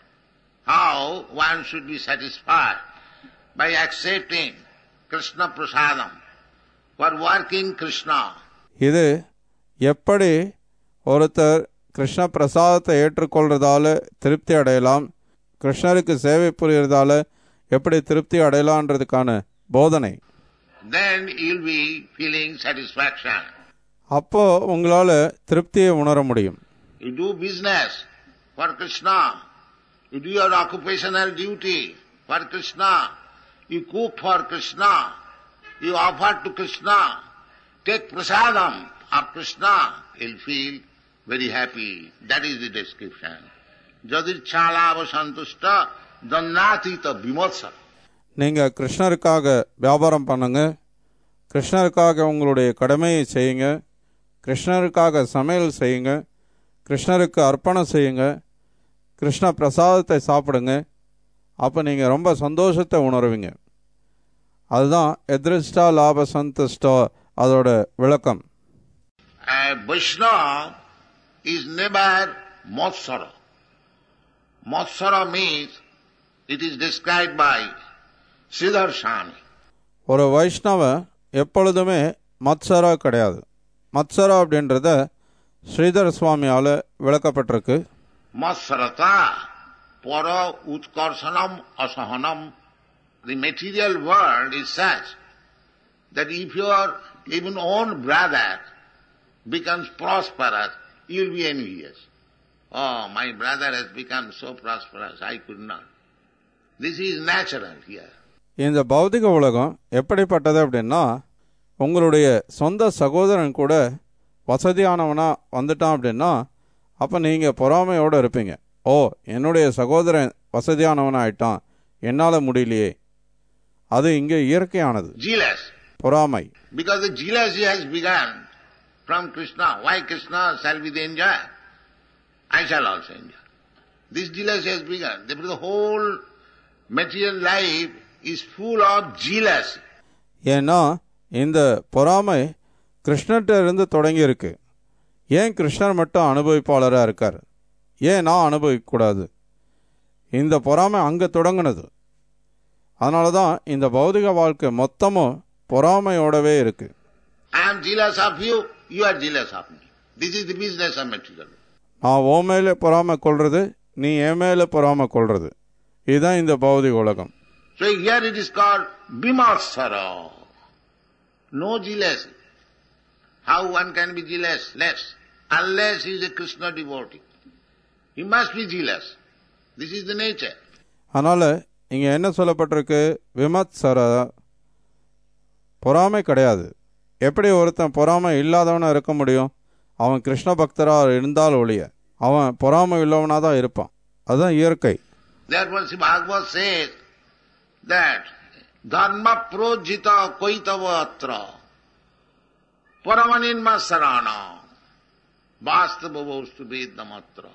how one should be satisfied by accepting Krishna prasadam for working Krishna. இது எப்படி ஒருத்தர் கிருஷ்ண பிரசாதத்தை ஏற்றுக்கொள்றதால திருப்தி அடையலாம், கிருஷ்ணருக்கு சேவை புரியறதால எப்படி திருப்தி அடையலான்றதுக்கான போதனை. Then you'll be feeling satisfaction. அப்போ உங்களால் திருப்தியை உணர முடியும். You do business for Krishna. You do your occupational duty for Krishna. You cook for Krishna. You offer to Krishna. Take prasadam of Krishna. You'll feel very happy. That is the description. Jadirchalava santushta dannatita vimotsa. நீங்கள் கிருஷ்ணருக்காக வியாபாரம் பண்ணுங்க, கிருஷ்ணருக்காக உங்களுடைய கடமையை செய்யுங்க, கிருஷ்ணருக்காக சமையல் செய்யுங்க, கிருஷ்ணருக்கு அர்ப்பணம் செய்யுங்க, கிருஷ்ண பிரசாதத்தை சாப்பிடுங்க. அப்போ நீங்கள் ரொம்ப சந்தோஷத்தை உணர்வீங்க. அதுதான் எதிர்ஷ்டா லாப சந்துஷ்டா அதோட விளக்கம். Vaishnava is never Matsara. Matsara means it is described by Sridhar Swami. ஒரு வைஷ்ணவ எப்பொழுதுமே மத்சரா கிடையாது. மத்சரா அப்படின்றத Sridhar சுவாமியால் விளக்கப்பட்டிருக்கு. Matsarata para utkarsanam asahanam. The material world is such that if your even own brother becomes prosperous, you will be envious. Oh, my brother has become so prosperous, I could not. This is natural here. இந்த பௌதிக உலகம் எப்படிப்பட்டது அப்படின்னா, உங்களுடைய சொந்த சகோதரன் கூட வசதியானவனா வந்துட்டான் அப்படின்னா அப்போ நீங்கள் பொறாமையோடு இருப்பீங்க. ஓ, என்னுடைய சகோதரன் வசதியானவனா ஆயிட்டான், என்னால் முடியலையே. அது இங்கே இயற்கையானது. பொறாமை. Because the jealousy has begun from Krishna. Why Krishna shall be the enjoyer? I shall also enjoy. This jealousy has begun. Therefore the whole material life is full of jealousy. ஏன்னா இந்த பொறாமை கிருஷ்ணர்கிட்ட இருந்து தொடங்கி இருக்கு. ஏன் கிருஷ்ணர் மட்டும் அனுபவிப்பாளராக இருக்கார், ஏன் நான் அனுபவிக்கக்கூடாது? இந்த பொறாமை அங்கே தொடங்கினது. அதனால தான் இந்த பௌதிக வாழ்க்கை மொத்தமும் பொறாமையோடவே இருக்கு. I am jealous of you, you are jealous of me. This is the business of material. நான் ஓ மேலே பொறாமை கொள்றது, நீ என் மேலே பொறாமை கொள்றது, இதுதான் இந்த பௌதிக உலகம். So here it is called Bimatsara. No jealousy. How one can be jealous? Less. Unless he is a Krishna devotee. He must be jealous. This is the nature. அதனால் இங்கே என்ன சொல்லப்பட்டிருக்கு? விமத்சர, பொறாமை கிடையாது. எப்படி ஒருத்தன் பொறாமை இல்லாதவனாக இருக்க முடியும்? அவன் கிருஷ்ண பக்தராக இருந்தால் ஒழிய அவன் பொறாமை உள்ளவனாக தான் இருப்பான். அதுதான் இயற்கை. Therefore Sri Bhagavad says that dharma projita koitava atra paramaninma sarana vastava vostu vedamatra.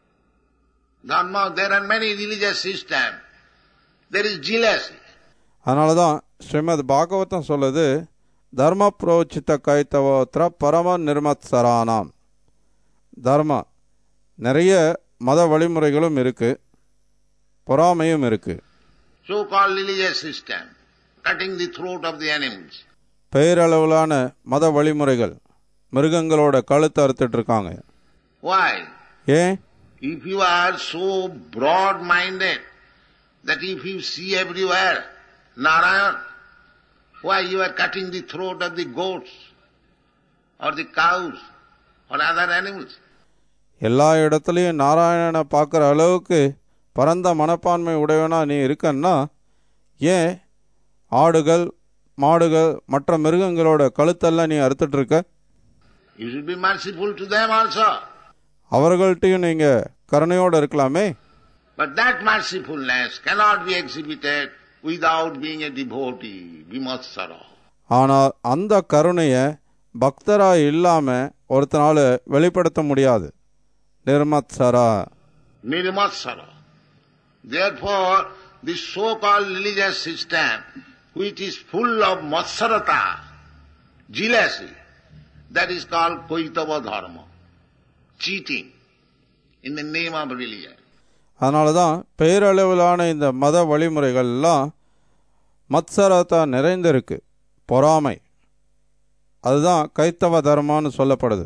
Dharma, there are many religious systems. There is jealousy. அதனால தான் ஸ்ரீமத் பாகவதம் சொல்லுது, தர்ம புரோச்சித கைத்தவோத்திர பரம நிர்மத்சரானாம். தர்ம நிறைய மத வழிமுறைகளும் இருக்கு, பொறாமையும் இருக்கு. So called religious system, cutting the throat of the animals. பெயரளவிலான மத வழிமுறைகள் மிருகங்களோட கழுத்தை அறுத்துட்டு இருக்காங்க. Why? ஏன்? If you are so broad-minded that if you see everywhere Narayan, why you are cutting the throat of the goats or the cows or other animals? எல்லா இடத்துலையும் நாராயணனை பார்க்குற அளவுக்கு பரந்த மனப்பான்மை உடையவனா நீ இருக்கன்னா ஏன் ஆடுகள் மாடுகள் மற்ற மிருகங்களோட கழுத்தெல்லாம் நீ அறுத்துட்டு இருக்க? You should be merciful to them also. அவர்கள்ட்டையும் நீங்க கருணையோடு இருக்கலாமே. But that mercifulness cannot be exhibited without being a devotee, vimatsara. ஆனால் அந்த கருணையை பக்தரா இல்லாம ஒருத்தனால வெளிப்படுத்த முடியாது. நிர்மத்சரா. Nirmatsara. Therefore, this so-called religious system, which is full of matsarata, jealousy, that is called koitava dharma, cheating in the name of religion. அதனால தான் பெயரளவிலான இந்த மத வழிமுறைகள்லாம் மத்சரத்தா நிறைந்திருக்கு, பொறாமை. அதுதான் கைத்தவ தர்மான்னு சொல்லப்படுது.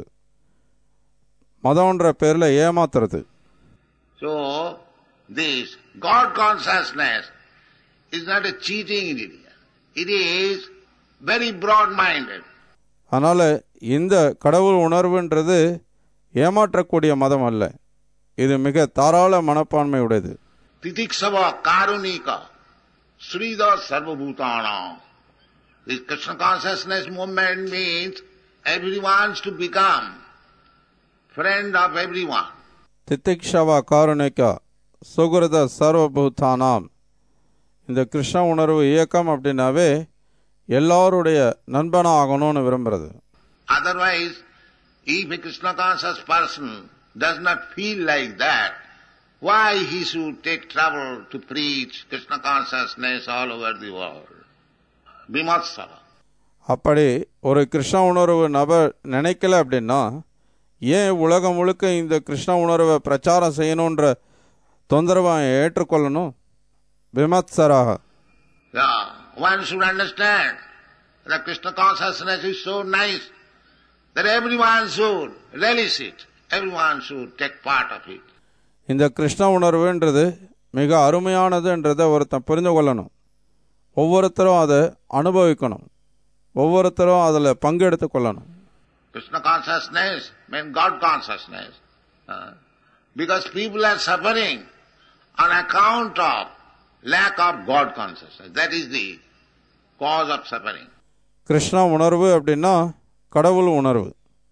மதம்ன்ற பேரில் ஏமாத்துறது. So, this God consciousness is not a cheating religion. It is very broad-minded. அதனால் இந்த கடவுள் உணர்வுன்றது ஏமாற்றக்கூடிய மதம் அல்ல, இது மிக தாராள மனப்பான்மை உடையது. திதிக்ஷவா காருணிகா Sritha சர்வபூதானா. This Krishna consciousness movement means everyone to become friend of everyone. திதிக்ஷவா காருணிகா சுகிருத சர்வபூதானாம். இந்த கிருஷ்ண உணர்வு இயக்கம் அப்படின்னாவே எல்லாருடைய நண்பனாக ஆகணும்னு விரும்புறது. Otherwise, if a Krishna conscious person does not feel like that, why he should take trouble to preach Krishna consciousness all over the world? Bimatsara. அப்படி ஒரு கிருஷ்ண உணர்வு நபர் நினைக்கல அப்படின்னா ஏன் உலகம் முழுக்க இந்த கிருஷ்ண உணர்வை பிரச்சாரம் செய்யணுன்ற தொந்தரவை ஏற்றுக்கொள்ளணும்? விமத்சராக. Yeah, one should understand that Krishna consciousness is so nice that everyone should relish it. Everyone should take part of it. இந்த கிருஷ்ண உணர்வுன்றது மிக அருமையானதுன்றதை ஒருத்தன் புரிந்து கொள்ளணும். ஒவ்வொருத்தரும் அதை அனுபவிக்கணும். ஒவ்வொருத்தரும் அதில் பங்கெடுத்து கொள்ளணும். Krishna consciousness means God consciousness. Uh, because people are suffering on account of lack of God consciousness. That is the cause of suffering. Krishna உணர்வு அப்படின்னா கடவுள் உணர்வு.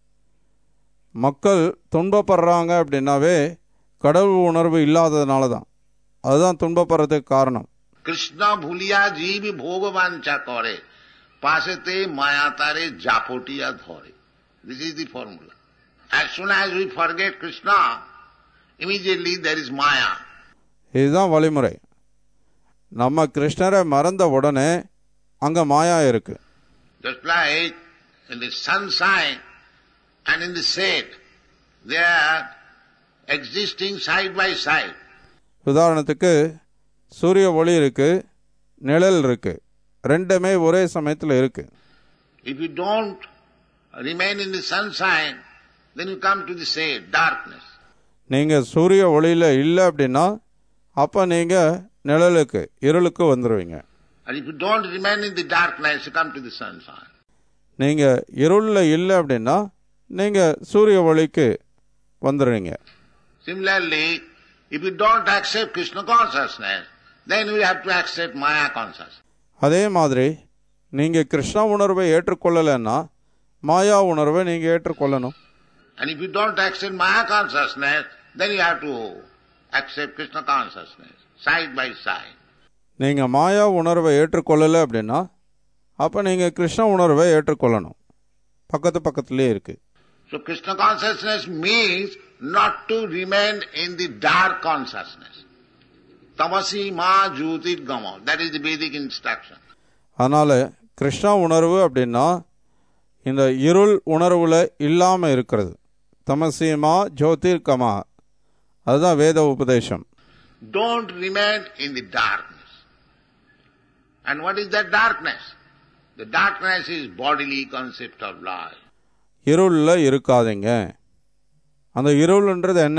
மக்கள் துன்பப்படுறாங்க அப்படின்னாவே கடவுள் உணர்வு இல்லாததுனால தான். அதுதான் துன்பப்படுறதுக்கு காரணம். கிருஷ்ணா भूलिया जीव भोग वांछा करे पासेते माया तारे जापोटिया धरे. This is the formula. As soon as we forget Krishna, immediately there is Maya. இதுதான் வழிமுறை. நம்ம கிருஷ்ணரை மறந்த உடனே அங்க மாயா இருக்கு. Just like in the sunshine and in the shade, they are existing side by side. உதாரணத்துக்கு சூரிய ஒளி இருக்கு, நிழல் இருக்கு, ரெண்டுமே ஒரே சமயத்தில் இருக்கு. If you don't remain in the sunshine, then you come to the shade, darkness. நீங்க சூரிய ஒளியில இல்லை அப்படின்னா அப்ப நீங்க நிழலுக்கு இருளுக்கு வந்துருவீங்க. And if you don't remain in the darkness, you come to the sunshine. நீங்க இருள்ல இல்லை அப்படின்னா நீங்க சூரிய ஒளிக்கு வந்துடுவீங்க. Similarly, if you don't accept Krishna consciousness, then you have to accept Maya consciousness. அதே மாதிரி நீங்க கிருஷ்ண உணர்வை ஏற்றுக்கொள்ளலைன்னா மாயா உணர்வை நீங்க ஏற்றுக்கொள்ளணும். And if you don't accept Maya consciousness, then you have to accept Krishna consciousness, side by side. நீங்க மாயா உணர்வை ஏற்றுக்கொள்ளலை அப்படின்னா அப்ப நீங்க கிருஷ்ண உணர்வை ஏற்றுக்கொள்ளணும். பக்கத்து பக்கத்திலே இருக்கு. So Krishna consciousness means not to remain in the dark consciousness. Tamasi ma jyotir gama. That is the Vedic instruction. அதனால கிருஷ்ண உணர்வு அப்படின்னா இந்த இருள் உணர்வுல இல்லாம இருக்கிறது. தமசிமா ஜோதிர் கமா, அதுதான் வேத உபதேசம். Don't remain in the darkness. And what is that darkness? The darkness is bodily concept of life. இருள்ல இருக்காதீங்க. அந்த இருள்ன்றது என்ன?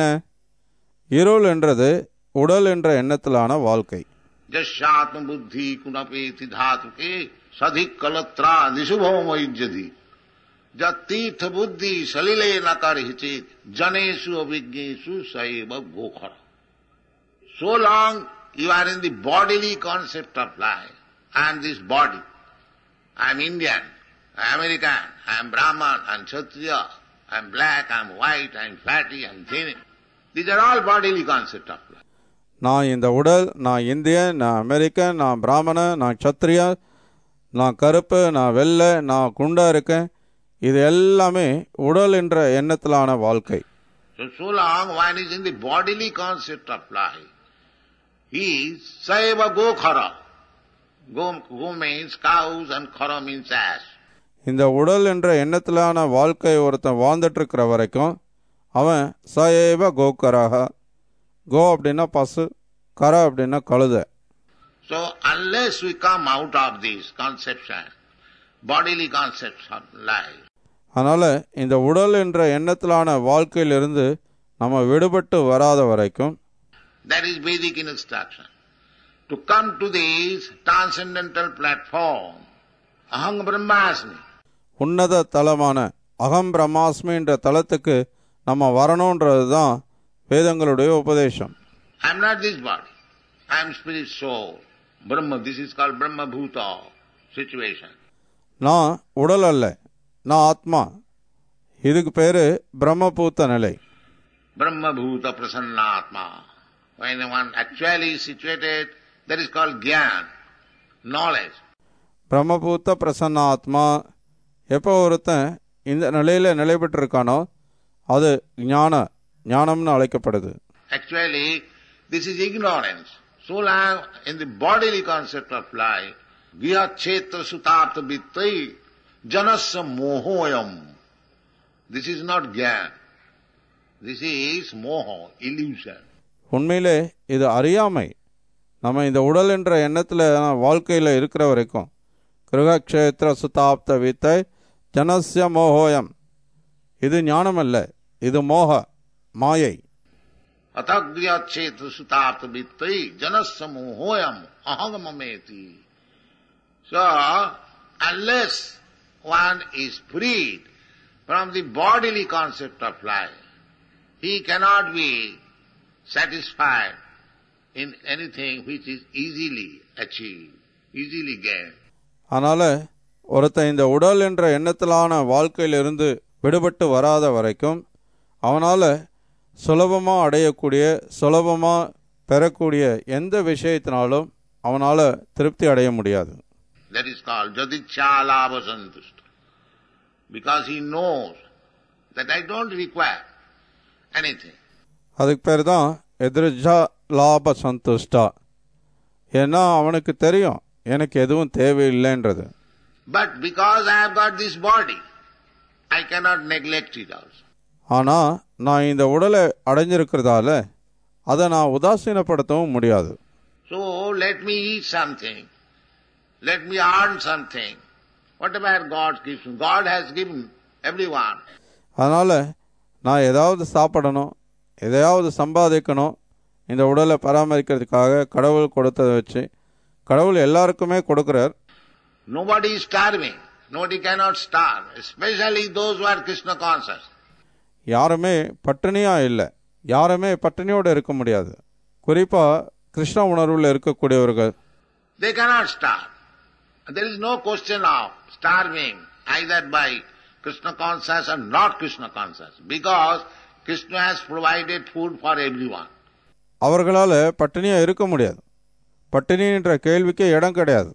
இருள் என்றது உடல் என்ற எண்ணத்திலான வாழ்க்கை. ஜஸ்யாத்ம புத்தி குணபேதி தாதுகே சதிக் கலத்ரா நிசுபவமயுஜதி ஜத்தீர்த்த புத்தி சலிலே நகரிஹிச்சே ஜனேஷு அவிஜ்ஞேஷு சைவ கோகர. So long you are in the bodily concept of life. I am this body. I am Indian, I am American, I am Brahman, I am Kshatriya, I am black, I am white, I am fatty, I am thin. These are all bodily concept of life. நான் இந்த உடல், நான் Indian, நான் American, நான் பிராமணன், நான் க்ஷத்ரியா, நான் கருப்பு, நான் வெள்ளை, நான் குண்டா இருக்கேன், இது எல்லாமே உடல் என்ற எண்ணத்திலான வாழ்க்கை. So, so long one is in the bodily concept of life, he is Saiva Gokhara. Go, go means cows and khara means ass. இந்த உடல் என்ற எண்ணத்திலான வாழ்க்கை ஒருத்தன் வாழ்ந்துட்டு இருக்கிற வரைக்கும் அவன் சயேவ கோகராக. கோ அப்படின்னா பசு, கர அப்படின்னா கழுத. So unless we come out of this conception, bodily concepts of life, அதனால இந்த உடல் என்ற எண்ணத்திலான வாழ்க்கையிலிருந்து நம்ம விடுபட்டு வராத வரைக்கும், that is Vedic instruction. To come to this transcendental platform, aham brahmasmi, உன்னத தலமான அகம் பிரம்மாஸ்மி என்ற தலத்துக்கு நம்ம வரணுன்றது தான் வேதங்களுடைய உபதேசம். I am not this body. I am spirit soul. Brahma, this is called Brahma Bhuta situation. நான் உடல் அல்ல, நான் ஆத்மா. இதுக்கு பேரு பிரம்மபூத்த நிலை. Brahma Bhuta Prasanna Atma. When one actually is situated, that is called Gyan, knowledge. பிரம்மபூத்த Prasanna ஆத்மா. எப்போ ஒருத்தன் இந்த நிலையில நிலை பெற்றிருக்கானோ அது ஞான ஞானம்னு அழைக்கப்படுது. Actually, this is ignorance. So long in the bodily concept of life, Gyachetra Sutartha Vittai Janasya Mohoyam. This is not Gyan. This is Moho, illusion. உண்மையிலே இது அறியாமை. நம்ம இந்த உடல் என்ற எண்ணத்தில் வாழ்க்கையில் இருக்கிற வரைக்கும் கிருகக்ஷேத்திர சுதாப்த வித்தை ஜனஸ்ய மோகோயம், இது ஞானம் அல்ல, இது மோக மாயை. Atagyachetra Sutartha Vittai Janasya Mohoyam Ahagamameti. So, unless one is freed from the bodily concept of life, he cannot be satisfied in anything which is easily achieved, easily gained. அதனால் ஒருத்தன் இந்த உடல் என்ற எண்ணத்திலான வாழ்க்கையிலிருந்து விடுபட்டு வராத வரைக்கும் அவனால் சுலபமாக அடையக்கூடிய சுலபமாக பெறக்கூடிய எந்த விஷயத்தினாலும் அவனால் திருப்தி அடைய முடியாது. That is called jadichya labha santushta. Because he knows that I don't require anything. அதுக்கு பேர் தான் எதிர்ஜா லாப சந்துஷ்டா. ஏன்னா அவனுக்கு தெரியும் எனக்கு எதுவும் தேவையில்லைன்றது. But because I have got this body, I cannot neglect it also. ஆனால் நான் இந்த உடலை அடைஞ்சிருக்கிறதால அதை நான் உதாசீனப்படுத்தவும் முடியாது. So let me eat something. Let me earn something. Whatever God gives me, God has given everyone. அதனால் நான் ஏதாவது சாப்பிடணும், எதையாவது சம்பாதிக்கணும், இந்த உடலை பராமரிக்கிறதுக்காக கடவுள் கொடுத்ததை வச்சு கடவுள் எல்லாருக்குமே கொடுக்கிறார். Nobody is starving. Nobody cannot starve. Especially those who are Krishna conscious. யாருமே பட்டினியா இல்லை, யாருமே பட்டினியோடு இருக்க முடியாது. குறிப்பாக கிருஷ்ண உணர்வில் இருக்கக்கூடியவர்கள். They cannot starve. There is no question of starving either by Krishna conscious or not Krishna conscious, because Krishna has provided food for everyone. அவர்களால் பட்டினியா இருக்க முடியாது. பட்டினின்ற கேள்விக்கே இடம் கிடையாது.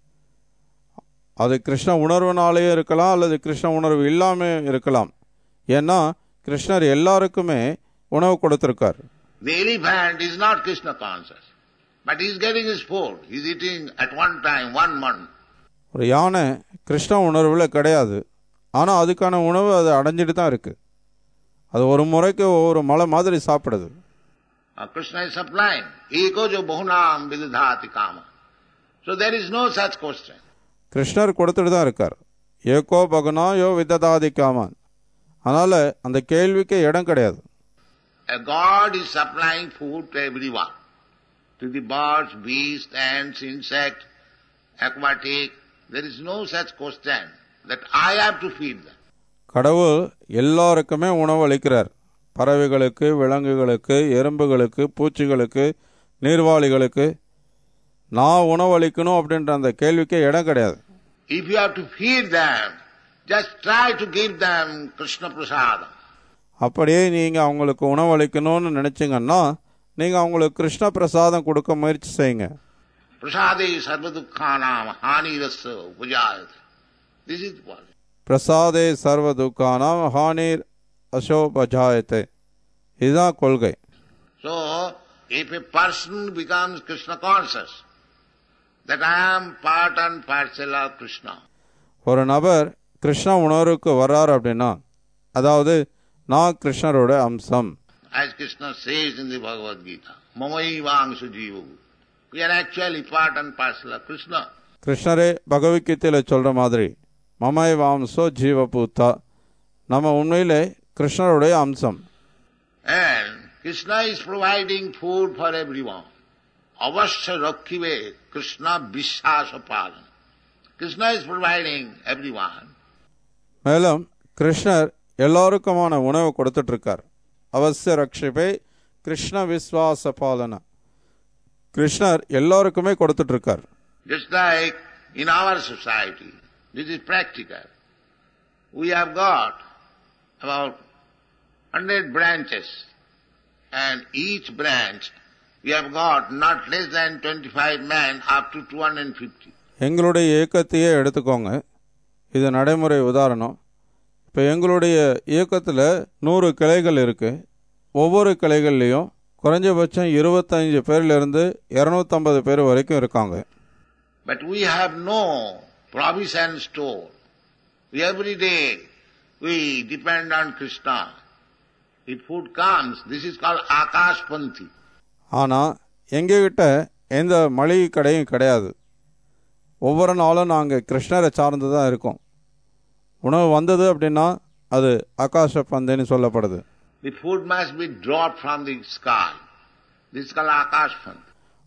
அது கிருஷ்ண உணர்வுனாலேயே இருக்கலாம் அல்லது கிருஷ்ண உணர்வு இல்லாமல் இருக்கலாம். ஏன்னா கிருஷ்ணர் எல்லாருக்குமே உணவு கொடுத்திருக்கார். The elephant is not Krishna conscious, but he is getting his food. He is eating at one time, one month. ஒரு யானை கிருஷ்ண உணர்வில் கிடையாது, ஆனால் அதுக்கான உணவு அது அடைஞ்சிட்டு தான் இருக்கு. அது ஒரு முறைக்கு ஒவ்வொரு மலை மாதிரி சாப்பிடுது. Krishna is supplying. Eko jo bahunam vidadhati kama. So there is no such question. கிருஷ்ணர் கொடுத்துட்டு தான் இருக்கார். ஏகோ பகுனா யோ விததாதி காமான். அதனால் அந்த கேள்விக்கே இடம் கிடையாது. God is supplying food to everyone, to the birds, beasts, ants, insects, aquatic. There is no such question that I have to feed them. கடவுள் எல்லாருக்குமே உணவு அளிக்கிறார். பறவைகளுக்கு, விலங்குகளுக்கு, எறும்புகளுக்கு, பூச்சிகளுக்கு, நீர்வாழிகளுக்கு நான் உணவு அளிக்கணும் அப்படின்ற அந்த கேள்விக்கே இடம் கிடையாது. If you have to feed them, just try to give them Krishna prasadam. அப்படியே நீங்கள் அவங்களுக்கு உணவு அளிக்கணும்னு நினச்சிங்கன்னா நீங்கள் அவங்களுக்கு கிருஷ்ண பிரசாதம் கொடுக்க முயற்சி செய்யுங்க. பிரசாதே சர்வதுக்கானாம் ஹானிரஸ்ஸ உபஜாயதே. This is what. பிரசாதே சர்வதுக்கானாம் ஹானிர் அசோபஜாயதே. இதுதான் கொள்கை. So, if a person becomes Krishna conscious, that I am part and parcel of Krishna. ஒரு நபர் கிருஷ்ண உணர்வுக்கு வர்றார் அப்படின்னா, அதாவது நான் கிருஷ்ணரோட அம்சம். As Krishna says in the Bhagavad Gita, Mamaivangshu Jivu. We are actually part and parcel of Krishna. கிருஷ்ணரே பகவத்கீதையில் சொல்ற மாதிரி மமை வாம்சோ ஜீவபூத்தா, நம்ம உண்மையிலே கிருஷ்ணருடைய அம்சம். And Krishna is providing food for everyone. Avashya rakhive Krishna vishwasa palana. Krishna is providing everyone. மேலும் கிருஷ்ணர் எல்லாருக்குமான உணவு கொடுத்துட்டு இருக்கார். அவசிய ரக்ஷிபே கிருஷ்ண விஸ்வாச பாலனா. கிருஷ்ணர் எல்லாருக்குமே கொடுத்துட்டு இருக்கார். Just like in our society, this is practical. We have got about one hundred branches, and each branch we have got not less than twenty-five men up to two hundred fifty. எங்களுடைய இயக்கத்தையே எடுத்துக்கோங்க. இது நடைமுறை உதாரணம். இப்போ எங்களுடைய இயக்கத்தில் நூறு கிளைகள் இருக்கு. ஒவ்வொரு கிளைகள்லையும் குறைஞ்சபட்சம் இருபத்தஞ்சு பேர்லேருந்து இரநூத்தம்பது பேர் வரைக்கும் இருக்காங்க. But we have no provision store. We every day we depend on Krishna. If food comes, this is called Akashpanthi. ஆனால் எங்ககிட்ட எந்த மளிகை கடையும் கிடையாது. ஒவ்வொரு நாளும் நாங்கள் கிருஷ்ணரை சார்ந்து தான் இருக்கோம். உணவு வந்தது அப்படின்னா அது ஆகாஷ பந்தின்னு சொல்லப்படுது. The food must be dropped from the sky. This is called Akashpanthi.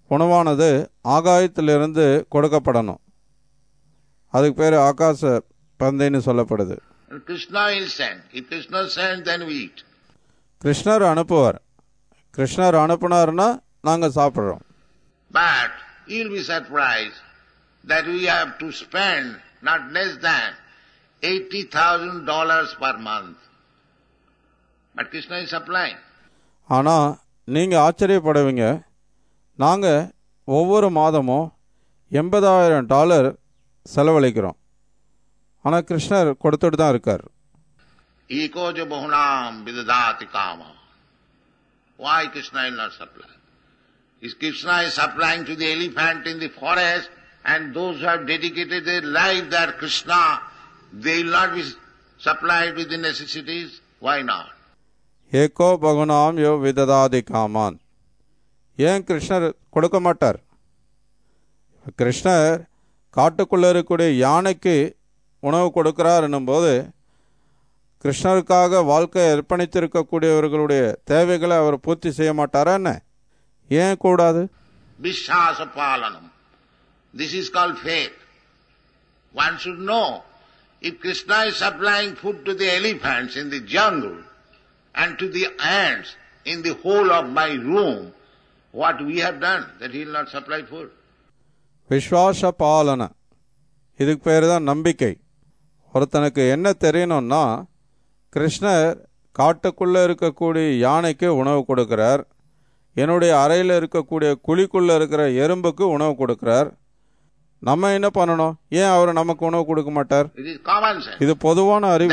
உணவானது ஆகாயத்திலிருந்து கொடுக்கப்படணும். அதுக்கு பேர் ஆகாச பந்தின்னு சொல்லப்படுது. And Krishna will send. If Krishna sends, then we eat. கிருஷ்ணர் அனுப்புவார். கிருஷ்ணர் அனுப்புனார்னா நாங்கள் சாப்பிட்றோம். But you will be surprised that we have to spend not less than eighty thousand dollars per month. But Krishna is supplying. ஆனால் நீங்கள் ஆச்சரியப்படுவீங்க, நாங்கள் ஒவ்வொரு மாதமும் எண்பதாயிரம் டாலர் செலவழிக்கிறோம். ஆனால் கிருஷ்ணர் கொடுத்துட்டு தான் இருக்கார். Eko jo bahunam vidadati kama. Why Krishna will not supply? Is Krishna is supplying to the elephant in the forest, and those who have dedicated their life there Krishna, they will not be supplied with the necessities. Why not? ஏகோ பகுனாம் யோ விததாதி come on. ஏன் கிருஷ்ணர் கொடுக்க மாட்டார்? கிருஷ்ணர் காட்டுக்குள்ளே இருக்கக்கூடிய யானைக்கு உணவு கொடுக்கிறார் என்னும்போது கிருஷ்ணருக்காக வாழ்க்கையை அர்ப்பணித்திருக்கக்கூடியவர்களுடைய தேவைகளை அவர் பூர்த்தி செய்ய மாட்டாரா என்ன? ஏன் கூடாது? Vishwasa palanam. This is called faith. One should know, if Krishna is supplying food to the elephants in the jungle and to the ants in the whole of my room, what we have done, that he will not supply food. விஸ்வாச பாலன, இதுக்கு பேர் தான் நம்பிக்கை. ஒருத்தனுக்கு என்ன தெரியணும்னா, கிருஷ்ணர் காட்டுக்குள்ளே இருக்கக்கூடிய யானைக்கு உணவு கொடுக்கிறார், என்னுடைய அறையில் இருக்கக்கூடிய குழிக்குள்ளே இருக்கிற எறும்புக்கு உணவு கொடுக்கிறார். நம்ம என்ன பண்ணணும்? ஏன் அவர் நமக்கு உணவு கொடுக்க மாட்டார்? இது பொதுவான அறிவு.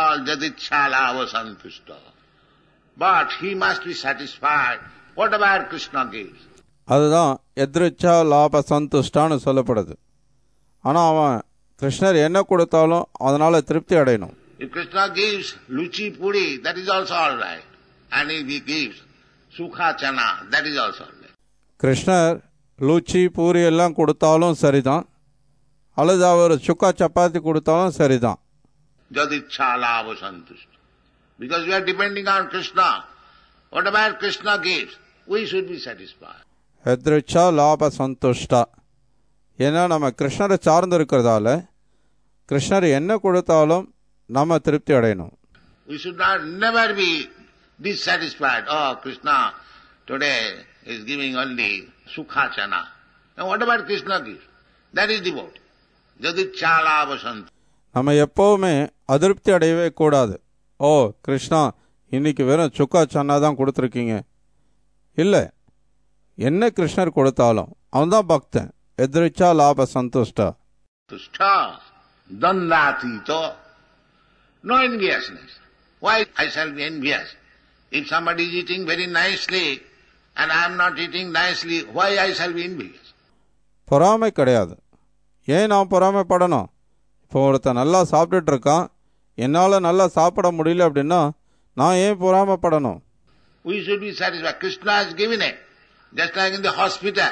But he must be satisfied whatever Krishna gives. அதுதான் எத்ரிச்சா லாப சந்துஷ்டான்னு சொல்லப்படுது. ஆனால் அவன் கிருஷ்ணர் என்ன கொடுத்தாலும் அதனால திருப்தி அடையணும். If Krishna gives luchi puri, that is also all right. And if he gives sukha chana, that is also all right. கிருஷ்ணர் லூச்சி பூரி எல்லாம் கொடுத்தாலும் சரிதான், அல்லது அவர் சுக்கா சப்பாத்தி கொடுத்தாலும் சரிதான். Jadicha lava santushta. Because we are depending on Krishna. Whatever Krishna gives, we should be satisfied. எத்ரிச்சா லாப சந்துஷ்டா. ஏன்னா நம்ம கிருஷ்ணரை சார்ந்து இருக்கிறதால கிருஷ்ணர் என்ன கொடுத்தாலும் நம்ம திருப்தி அடையணும். We should not never be dissatisfied. Oh, Krishna today is giving only sukha chana. Now whatever Krishna gives, that is devotee. Jadicha lava santushta. நம்ம எப்போவுமே அதிருப்தி அடையவே கூடாது. ஓ கிருஷ்ணா இன்னைக்கு வெறும் சுக்கா சன்னா தான் கொடுத்துருக்கீங்க. இல்லை, என்ன கிருஷ்ணர் கொடுத்தாலும் அவன் தான் பக்தன். எதிரிச்சா லாப சந்துஷ்டா. No enviousness. Why I shall be envious? If somebody is eating very nicely and I am not eating nicely, why I shall be envious? பொறாமை கிடையாது. ஏன் நான் பொறாமைப்படணும்? இப்போ ஒருத்தன் நல்லா சாப்பிட்டுட்டு இருக்கான், என்னால் நல்லா சாப்பிட முடியல அப்படின்னா நான் ஏன் பொறாமைப்படணும்? We should be satisfied. Krishna has given it. Just like in the hospital,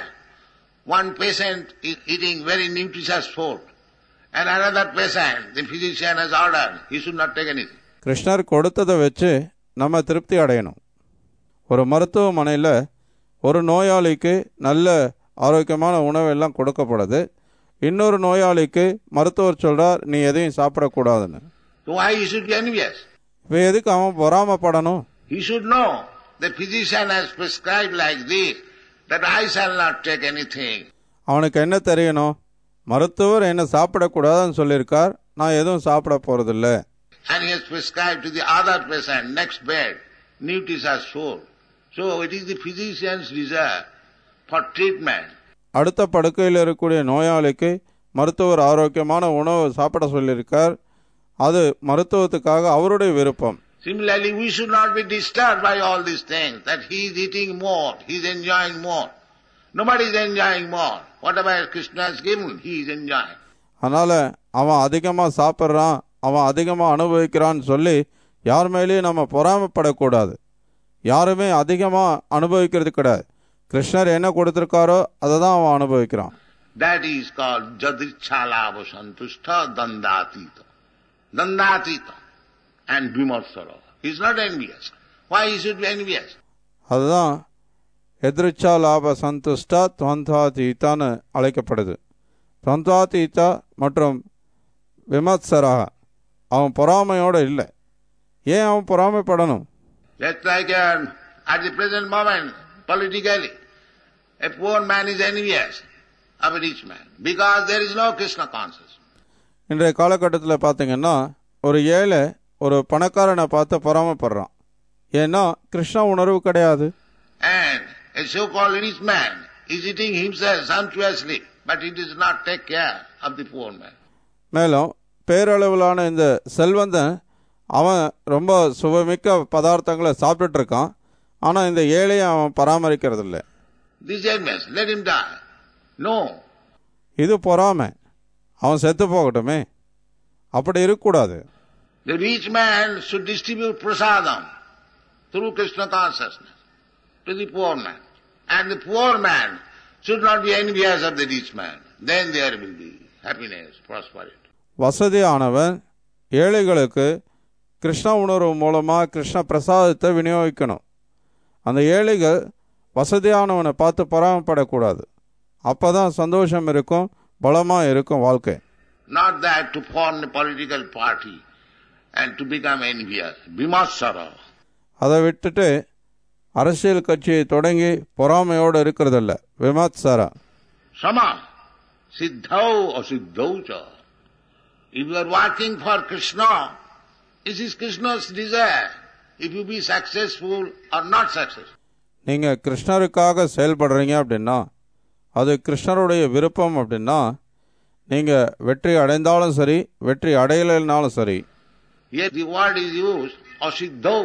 one patient is eating very nutritious food, and another patient, the physician has ordered, he should not take anything. கிருஷ்ணர் கொடுத்ததை வச்சு நம்ம திருப்தி அடையணும். ஒரு மருத்துவமனையில் ஒரு நோயாளிக்கு நல்ல ஆரோக்கியமான உணவு எல்லாம் கொடுக்கப்படுது, இன்னொரு நோயாளிக்கு மருத்துவர் சொல்றார் நீ எதையும் சாப்பிடக்கூடாதுன்னு. Why he should be envious? இப்போ எதுக்கு அவன் பொறாமப்படணும்? He should know the physician has prescribed like this, that I shall not take anything. அவனுக்கு என்ன தெரியணும்? மருத்துவர் என்ன சாப்பிடக்கூடாதுன்னு சொல்லியிருக்கார், நான் எதுவும் சாப்பிட போறதில்ல. And he has prescribed to the other patient next bed nutritious food. So it is the physician's desire for treatment. அடுத்த படுக்கையில் இருக்கக்கூடிய நோயாளிக்கு மருத்துவர் ஆரோக்கியமான உணவு சாப்பிட சொல்லியிருக்கார், அது மருத்துவத்துக்காக அவருடைய விருப்பம். Similarly, we should not be disturbed by all these things, that he is eating more, he is enjoying more. Nobody is enjoying more. Whatever Krishna has given, he is enjoying. அதனால் அவன் அதிகமாக சாப்பிட்றான், அவன் அதிகமாக அனுபவிக்கிறான்னு சொல்லி யார் மேலேயும் நம்ம பொறாமப்படக்கூடாது. யாருமே அதிகமாக அனுபவிக்கிறது கிடையாது. கிருஷ்ணர் என்ன கொடுத்திருக்காரோ அதை தான் அவன் அனுபவிக்கிறான். That is called Jadichalava Santushta Dandatita. Dandatita and Vimarsara. He is not envious. Why he should be envious? அதுதான் எதிரிச்சா லாப சந்துஷ்டா துவந்தாதீதான்னு அழைக்கப்படுது. துவந்தாதீதா மற்றும் விமத்சராக, அவன் பொறாமையோடு இல்லை. ஏன் அவன் பொறாமைப்படணும்? Just like uh, at the present moment, politically, a poor man is envious of a rich man because there is no Krishna consciousness. இன்றைய காலகட்டத்தில் பார்த்தீங்கன்னா ஒரு ஏழை ஒரு பணக்காரனை பார்த்து பொறாமைப்படுறான். ஏன்னா கிருஷ்ண உணர்வு கிடையாது. And a so-called rich man is eating himself sumptuously, but he does not take care of the poor man. மேலும் பேரளவிலான இந்த செல்வந்தன் அவன் ரொம்ப சுவைமிக்க பதார்த்தங்களை சாப்பிட்டுட்டு இருக்கான். ஆனால் இந்த ஏழையை அவன் பராமரிக்கிறது இல்லை. This envious, let him die. No. இது பொறாமை, அவன் செத்து போகட்டுமே. அப்படி இருக்கக்கூடாது. The rich man should distribute prasadam through Krishna consciousness to the poor man. And the poor man should not be envious of the rich man. Then there will be happiness, prosperity. வசதியானவன் ஏழைகளுக்கு கிருஷ்ண உணர்வு மூலமாக கிருஷ்ண பிரசாதத்தை விநியோகிக்கணும். அந்த ஏழைகள் வசதியானவனை பார்த்து பொறாமப்படக்கூடாது. அப்போ தான் சந்தோஷம் இருக்கும், பலமாக இருக்கும் வாழ்க்கை. Not that to form a political party and to become envious. Vimatsara. அதை விட்டுட்டு அரசியல் கட்சியை தொடங்கி பொறாமையோடு இருக்கிறதில்ல. விமத்சரா. Sama. Siddhau asiddhaucha. If you are working for Krishna, this is Krishna's desire. If you be successful or not successful. நீங்கள் கிருஷ்ணருக்காக செயல்படுறீங்க அப்படின்னா அது கிருஷ்ணருடைய விருப்பம். அப்படின்னா நீங்கள் வெற்றி அடைந்தாலும் சரி, வெற்றி அடையலைனாலும் சரி. Here the word is used, asiddhau.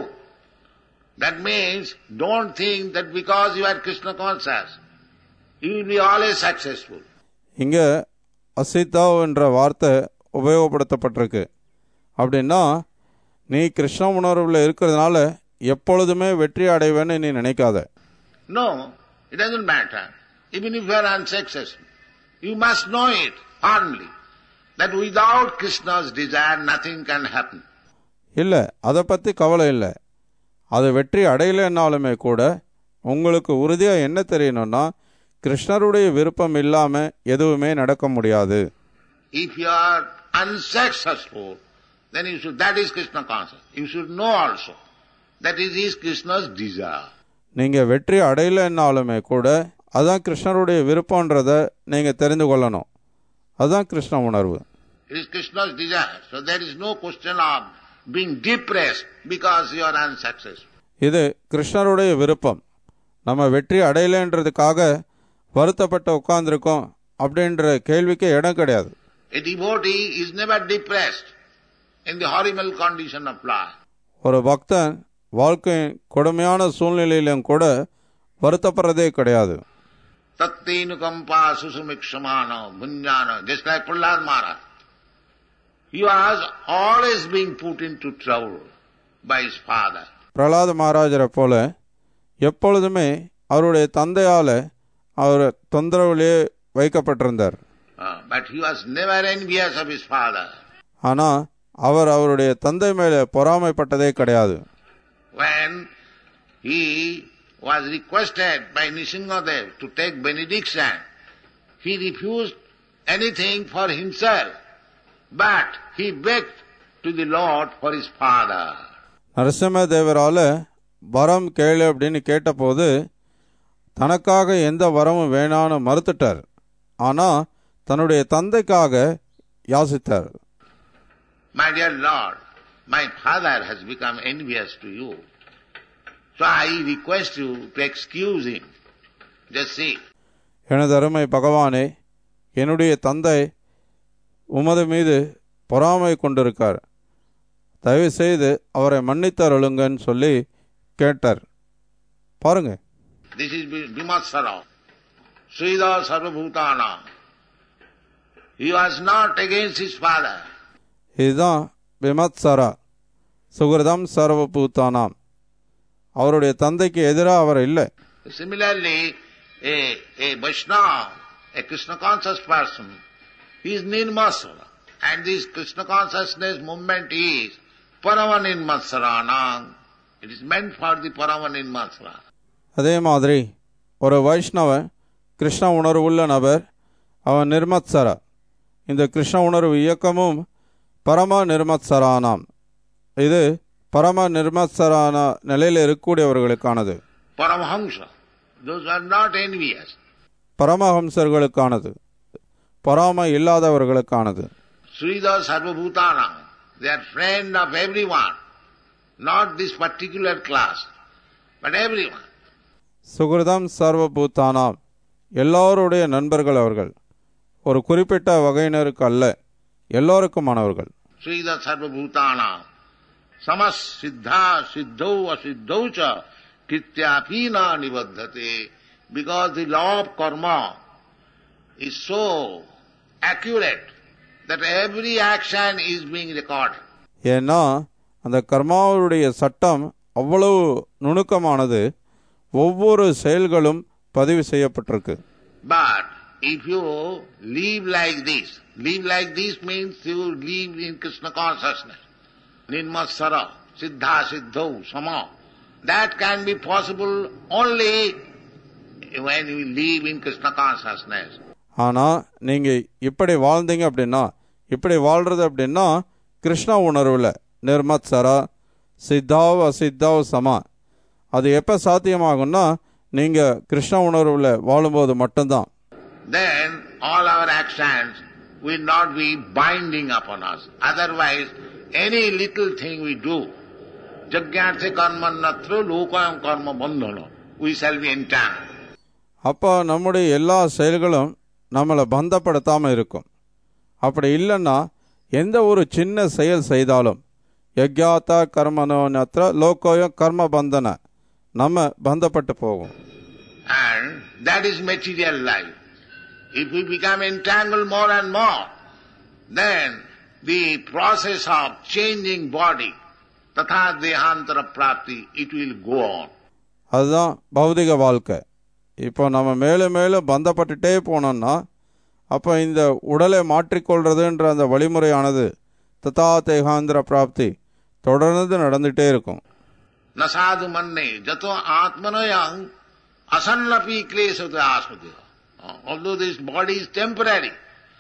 That means don't think that because you are Krishna conscious, you will be always successful. இங்கே அசித்தாவ் என்ற வார்த்தை உபயோகப்படுத்தப்பட்டிருக்கு. அப்படின்னா நீ கிருஷ்ண உணர்வில் இருக்கிறதுனால எப்பொழுதுமே வெற்றி அடைவேன்னு நீ நினைக்காத. No, it doesn't matter. Even if you are unsuccessful, you must know it firmly that without Krishna's desire nothing can happen. இல்லை, அதை பற்றி கவலை இல்லை. அது வெற்றி அடையலைன்னாலுமே கூட உங்களுக்கு உறுதியாக என்ன தெரியணும்னா கிருஷ்ணருடைய விருப்பம் இல்லாமல் எதுவுமே நடக்க முடியாது. If you are unsuccessful, then you should, that is Krishna conscious. You should know also that it is Krishna's desire. நீங்கள் வெற்றி அடையலைன்னாலுமே கூட அதான் கிருஷ்ணருடைய விருப்பன்றதை நீங்கள் தெரிந்து கொள்ளணும். அதுதான் கிருஷ்ண உணர்வு. It is Krishna's desire. So there is no question of being depressed because you are unsuccessful. இது கிருஷ்ணருடைய விருப்பம். நம்ம வெற்றி அடையலைன்றதுக்காக வருத்தப்பட்டு உட்கார்ந்துருக்கோம் அப்படின்ற கேள்விக்கு இடம் கிடையாது. A devotee is never depressed in the horrible condition of life. ஒரு பக்தன் வாழ்க்கையின் கொடுமையான சூழ்நிலையிலும் கூட வருத்தப்படுறதே கிடையாது. Tattainukampa susumiksamana bhunjana, just like Prahlad Maharaj. He was always being put into trouble by his father. Prahlada மகாராஜரை போல எப்பொழுதுமே அவருடைய தந்தையால் அவர் தொந்தரவிலே வைக்கப்பட்டிருந்தார். Uh, but he was never envious of his father. ஆனால் அவர் அவருடைய தந்தை மேலே பொறாமைப்பட்டதே கிடையாது. When he was requested by Nrsimhadev to take benediction, he refused anything for himself, but he begged to the Lord for his father. Narasimha தேவரால் வரம் கேளு அப்படின்னு கேட்டபோது தனக்காக எந்த வரமும் வேணான்னு மறுத்துட்டார். ஆனால் தன்னுடைய தந்தைக்காக யாசித்தார். My dear Lord, my father has become envious to you. So I request you to excuse him. Just see. எனது அருமை பகவானே, என்னுடைய தந்தை உமது மீது பொறாமை கொண்டிருக்கார். தயவு செய்து அவரை மன்னித்தருளுங்கன்னு சொல்லி கேட்டார். பாருங்க. This is Vimatsara, Srida Sarvabhutana. He was not against his father. இதுதான் விமத்சரா, சுகிருதம் சர்வபூதானாம். அவருடைய தந்தைக்கு எதிராக அவர் இல்லை. Similarly, a, a Vaishnava, a Krishna conscious person, he is Nirmasara. And this Krishna consciousness movement is Parama Nirmasarana. It is meant for the Parama Nirmasara. அதே மாதிரி ஒரு வைஷ்ணவன் கிருஷ்ண உணர்வுள்ள நபர், அவன் நிர்மத்சரா. இந்த கிருஷ்ண உணர்வு இயக்கமும் பரம நிர்மத்சரானாம். இது பரம நிர்மத்சரான நிலையில் இருக்கக்கூடியவர்களுக்கானது. Paramahamsa, those are not envious. பரமஹம்சர்களுக்கானது, பராம இல்லாதவர்களுக்கானது. Sridhar Sarvabhutanam, they are friend of everyone, not this particular class, but everyone. சுகிருதம் சர்வபூதானாம், எல்லோருடைய நண்பர்கள் அவர்கள், ஒரு குறிப்பிட்ட வகையினருக்கு அல்ல, எல்லோருக்குமானவர்கள். Sridhar Sarvabhutanam, samas siddha siddhau asiddhau cha kityapina nibaddhate, because the law of karma is so accurate that every action is being recorded. ஏன்னா அந்த கர்மாவுடைய சட்டம் அவ்வளவு நுணுக்கமானது, ஒவ்வொரு செயல்களும் பதிவு செய்யப்பட்டிருக்கு. But if you live like this, live like this means you live in Krishna consciousness. Nirmatsara, siddha, siddhau, sama. That can be possible only when you live in Krishna consciousness. ஆனா நீங்க இப்படி வாழ்ந்தீங்க அப்படின்னா, இப்படி வாழ்றது அப்படின்னா கிருஷ்ண உணர்வுல நிர்மத்சரா சித்தாவ் அசித்தாவ் சமா, அது எப்ப சாத்தியமாகும்னா நீங்க கிருஷ்ண உணர்வுல வாழும்போது மட்டும்தான். Then all our actions will not be binding upon us. Otherwise, any little thing we do, jagyarthe karmanatra lokayam karma bandhana, we shall be entangled. அப்போ நம்முடைய எல்லா செயல்களும் நம்மளை பந்தப்படுத்தாமல் இருக்கும். அப்படி இல்லைன்னா எந்த ஒரு சின்ன செயல் செய்தாலும் யக்ஞாத்தா கர்மனோ நத்ர லோகோயம் கர்ம பந்தன, நம்ம பந்தப்பட்டு போகும். And that is material life. If we become entangled more and more, then the process of changing body, tatha dehantara prapti, it will go on. அதுதான் பௌதிக வாழ்க்கை. இப்போ நம்ம மேலும் மேலும் பந்தப்பட்டுட்டே போனோம்னா அப்போ இந்த உடலை மாற்றிக்கொள்றதுன்ற அந்த வழிமுறையானது ததா தேகாந்திர பிராப்தி தொடர்ந்து நடந்துகிட்டே இருக்கும். நசாது மன்னே ஜதோ ஆத்மனோயம் அசன்னபி கிளேசது ஆஸ்மதி. Although this body is temporary,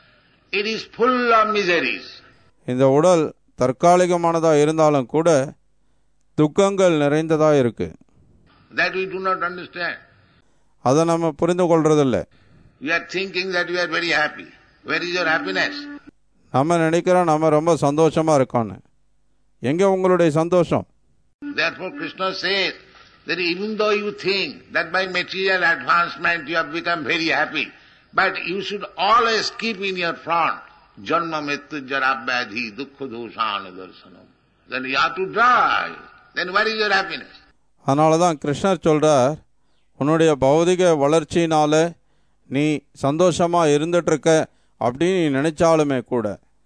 it is full of miseries. இந்த உடல் தற்காலிகமானதா இருந்தாலும் கூட துக்கங்கள் நிறைந்ததா இருக்கு. That we do not understand. அதை நம்ம புரிந்து கொள்றதில்லை. You are thinking that you are very happy. Where is your happiness? நம்ம நினைக்கிறோம் நம்ம ரொம்ப சந்தோஷமா இருக்கோன்னு. எங்க உங்களுடைய சந்தோஷம்? Therefore Krishna says that even though you think that by material advancement you have become very happy, but you should always keep in your front janma mrityu jara vyadhi dukkha doshana darsanam. Then you have to die. Then where is your happiness? அதனாலதான் கிருஷ்ணர் சொல்றார், உன்னுடைய பௌதிக வளர்ச்சியினால நீ சந்தோஷமா இருந்துட்டு இருக்க அப்படின்னு நீ நினைச்சாலுமே கூட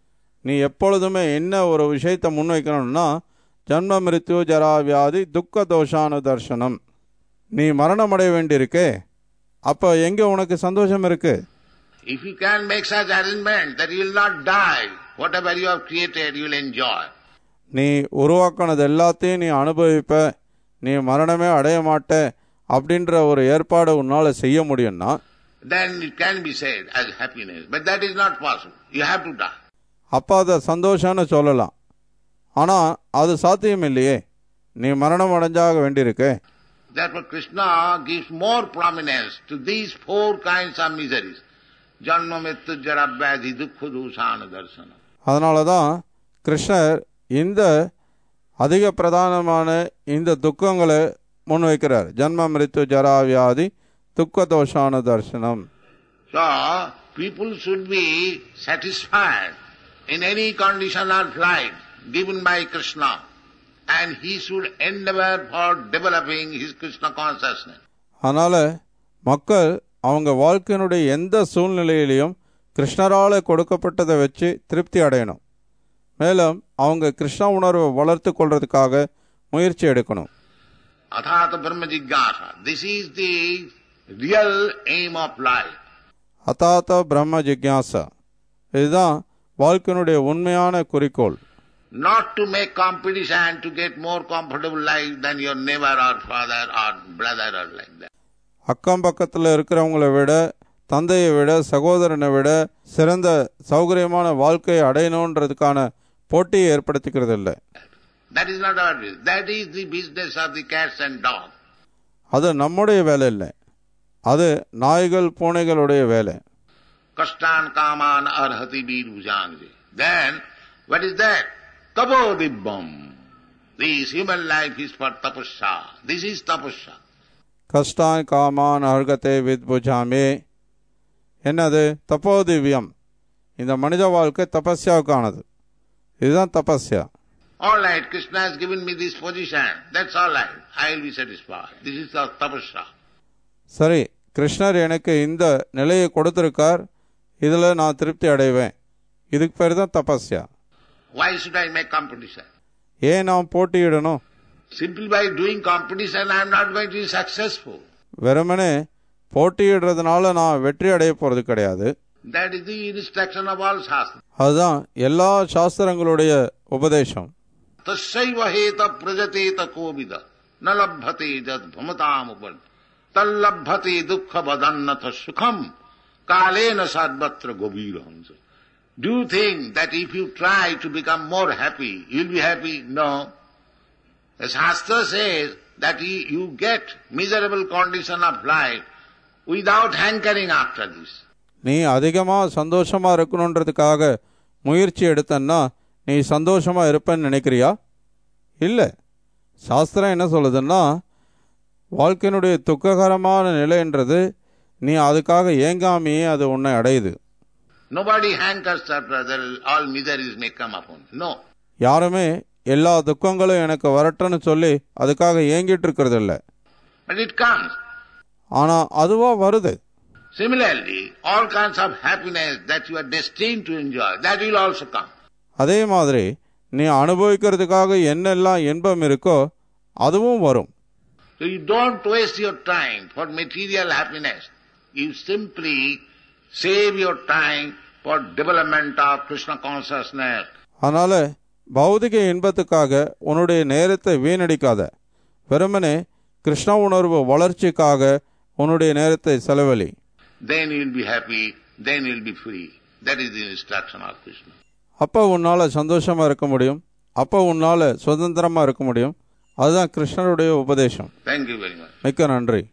நீ எப்பொழுதுமே என்ன ஒரு விஷயத்தை முன்வைக்கணும்னா ஜன்ம மிருத்யு ஜரா வியாதி துக்க தோஷானு தர்சனம். நீ மரணம் அடைய வேண்டியிருக்கே, அப்போ எங்கே உனக்கு சந்தோஷம் இருக்கு? If you can make such arrangement that you will not die, whatever you have created you will enjoy. நீ உருவாக்கினது எல்லாத்தையும் நீ அனுபவிப்ப, நீ மரணமே அடைய மாட்ட அப்படின்ற ஒரு ஏற்பாடு உன்னால செய்ய முடியும்னா then it can be said as happiness, but that is not possible. You have to die. அப்போ அதை சந்தோஷம்னு சொல்லலாம், ஆனா அது சாத்தியம் இல்லையே, நீ மரணம் அடைஞ்சாக வேண்டியிருக்கு. Therefore Krishna gives more prominence to these four kinds of miseries. Janma mrityu jara vyadhi dukkha doshana darsanam. அதனாலதான் கிருஷ்ணர் இந்த அதிக பிரதானமான இந்த துக்கங்களை முன்வைக்கிறார். ஜன்ம மிருத்யு ஜரா வியாதி துக்க தோஷான தர்சனம். So people should be satisfied in any condition of life given by Krishna, and he should endeavor for developing his Krishna consciousness. அதனால மக்கள் அவங்க வாழ்க்கையினுடைய எந்த சூழ்நிலையிலையும் கிருஷ்ணரால கொடுக்கப்பட்டதை வச்சு திருப்தி அடையணும். மேலும் அவங்க கிருஷ்ண உணர்வை வளர்த்து கொள்றதுக்காக முயற்சி எடுக்கணும். Athata brahma jigyasa. This is the real aim of life. அதாத்த பிரம்ம ஜிக்யாசா, இதுதான் வாழ்க்கையினுடைய உண்மையான குறிக்கோள். Not to make competition to get more comfortable life than your neighbor or father or brother or like that. அக்கம் பக்கத்தில் இருக்கிறவங்களை விட, தந்தையை விட, சகோதரனை விட சிறந்த சௌகரியமான வாழ்க்கையை அடையணுன்றதுக்கான போட்டியை ஏற்படுத்திக்கிறது இல்லை. That is not our business. That is the business of the cats and dogs. அது நம்முடைய வேலை இல்லை, அது நாய்கள் பூனைகளுடைய வேலை. Kastan kaman arhati bir bhujangje. Then what is that? Tapodibbam. This human life is for tapasya. This is tapasya. கஷ்டான் காமான் அர்கத்தை வித்புஜாமே. என்னது? தப்போதிவ்யம். இந்த மனித வாழ்க்கை தபஸ்யாவுக்கானது. இதுதான் தபஸ்யா. All right, Krishna has given me this position. That's all right. I will be satisfied. This is the tapasya. சரி, கிருஷ்ணர் எனக்கு இந்த நிலையை கொடுத்திருக்கார், இதில் நான் திருப்தி அடைவேன். இதுக்கு பேர் தான் தபஸ்யா. Why should I make competition? ஏன் நாம் போட்டியிடணும்? Simply by doing competition I am not going to be successful. வெறுமனே போட்டியிடுறதுனால நான் வெற்றி அடைய போறது கிடையாது. That is the instruction of all shastras. அதுதான் எல்லா சாஸ்திரங்களுடைய உபதேசம். Tasyaiva heta prajateta kovida nalabhate jad bhamatam upan tallabhate dukkha vadannatha sukham kalena sadvatra gobirahamsa. Do you think that if you try to become more happy, you will be happy? No. The Shastra says that you get miserable condition of life without hankering after this. நீ அதிகமாக சந்தோஷமா இருக்கணுன்றதுக்காக முயற்சி எடுத்தன்னா நீ சந்தோஷமா இருப்பேன்னு நினைக்கிறியா? இல்லை. சாஸ்திரம் என்ன சொல்லுதுன்னா, வாழ்க்கையினுடைய துக்ககரமான நிலைன்றது நீ அதுக்காக ஏங்காமையே அது உன்னை அடையுது. Nobody hankers after all miseries may come upon. No. யாருமே எல்லா துக்கங்களும் எனக்கு வரட்டும்னு சொல்லி அதுக்காக ஏங்கிட்டு இருக்கிறது இல்லை. But it comes. ஆனா அதுவா வருது. Similarly, all kinds of happiness that you are destined to enjoy, that will also come. அதே மாதிரி நீ அனுபவிக்கிறதுக்காக என்னெல்லாம் இன்பம் இருக்கோ அதுவும் வரும். So you don't waste your time for material happiness. You simply save your time for development of Krishna consciousness. அதனால பௌதிக இன்பத்துக்காக உன்னுடைய நேரத்தை வீணடிக்காத. வெறுமனே கிருஷ்ண உணர்வு வளர்ச்சிக்காக உன்னுடைய நேரத்தை செலவழி. Then you will be happy, then you will be free. That is the instruction of Krishna. அப்போ உன்னால சந்தோஷமா இருக்க முடியும், அப்போ உன்னால சுதந்திரமா இருக்க முடியும். அதுதான் கிருஷ்ணருடைய உபதேசம். Thank you very much. மிக்க நன்றி.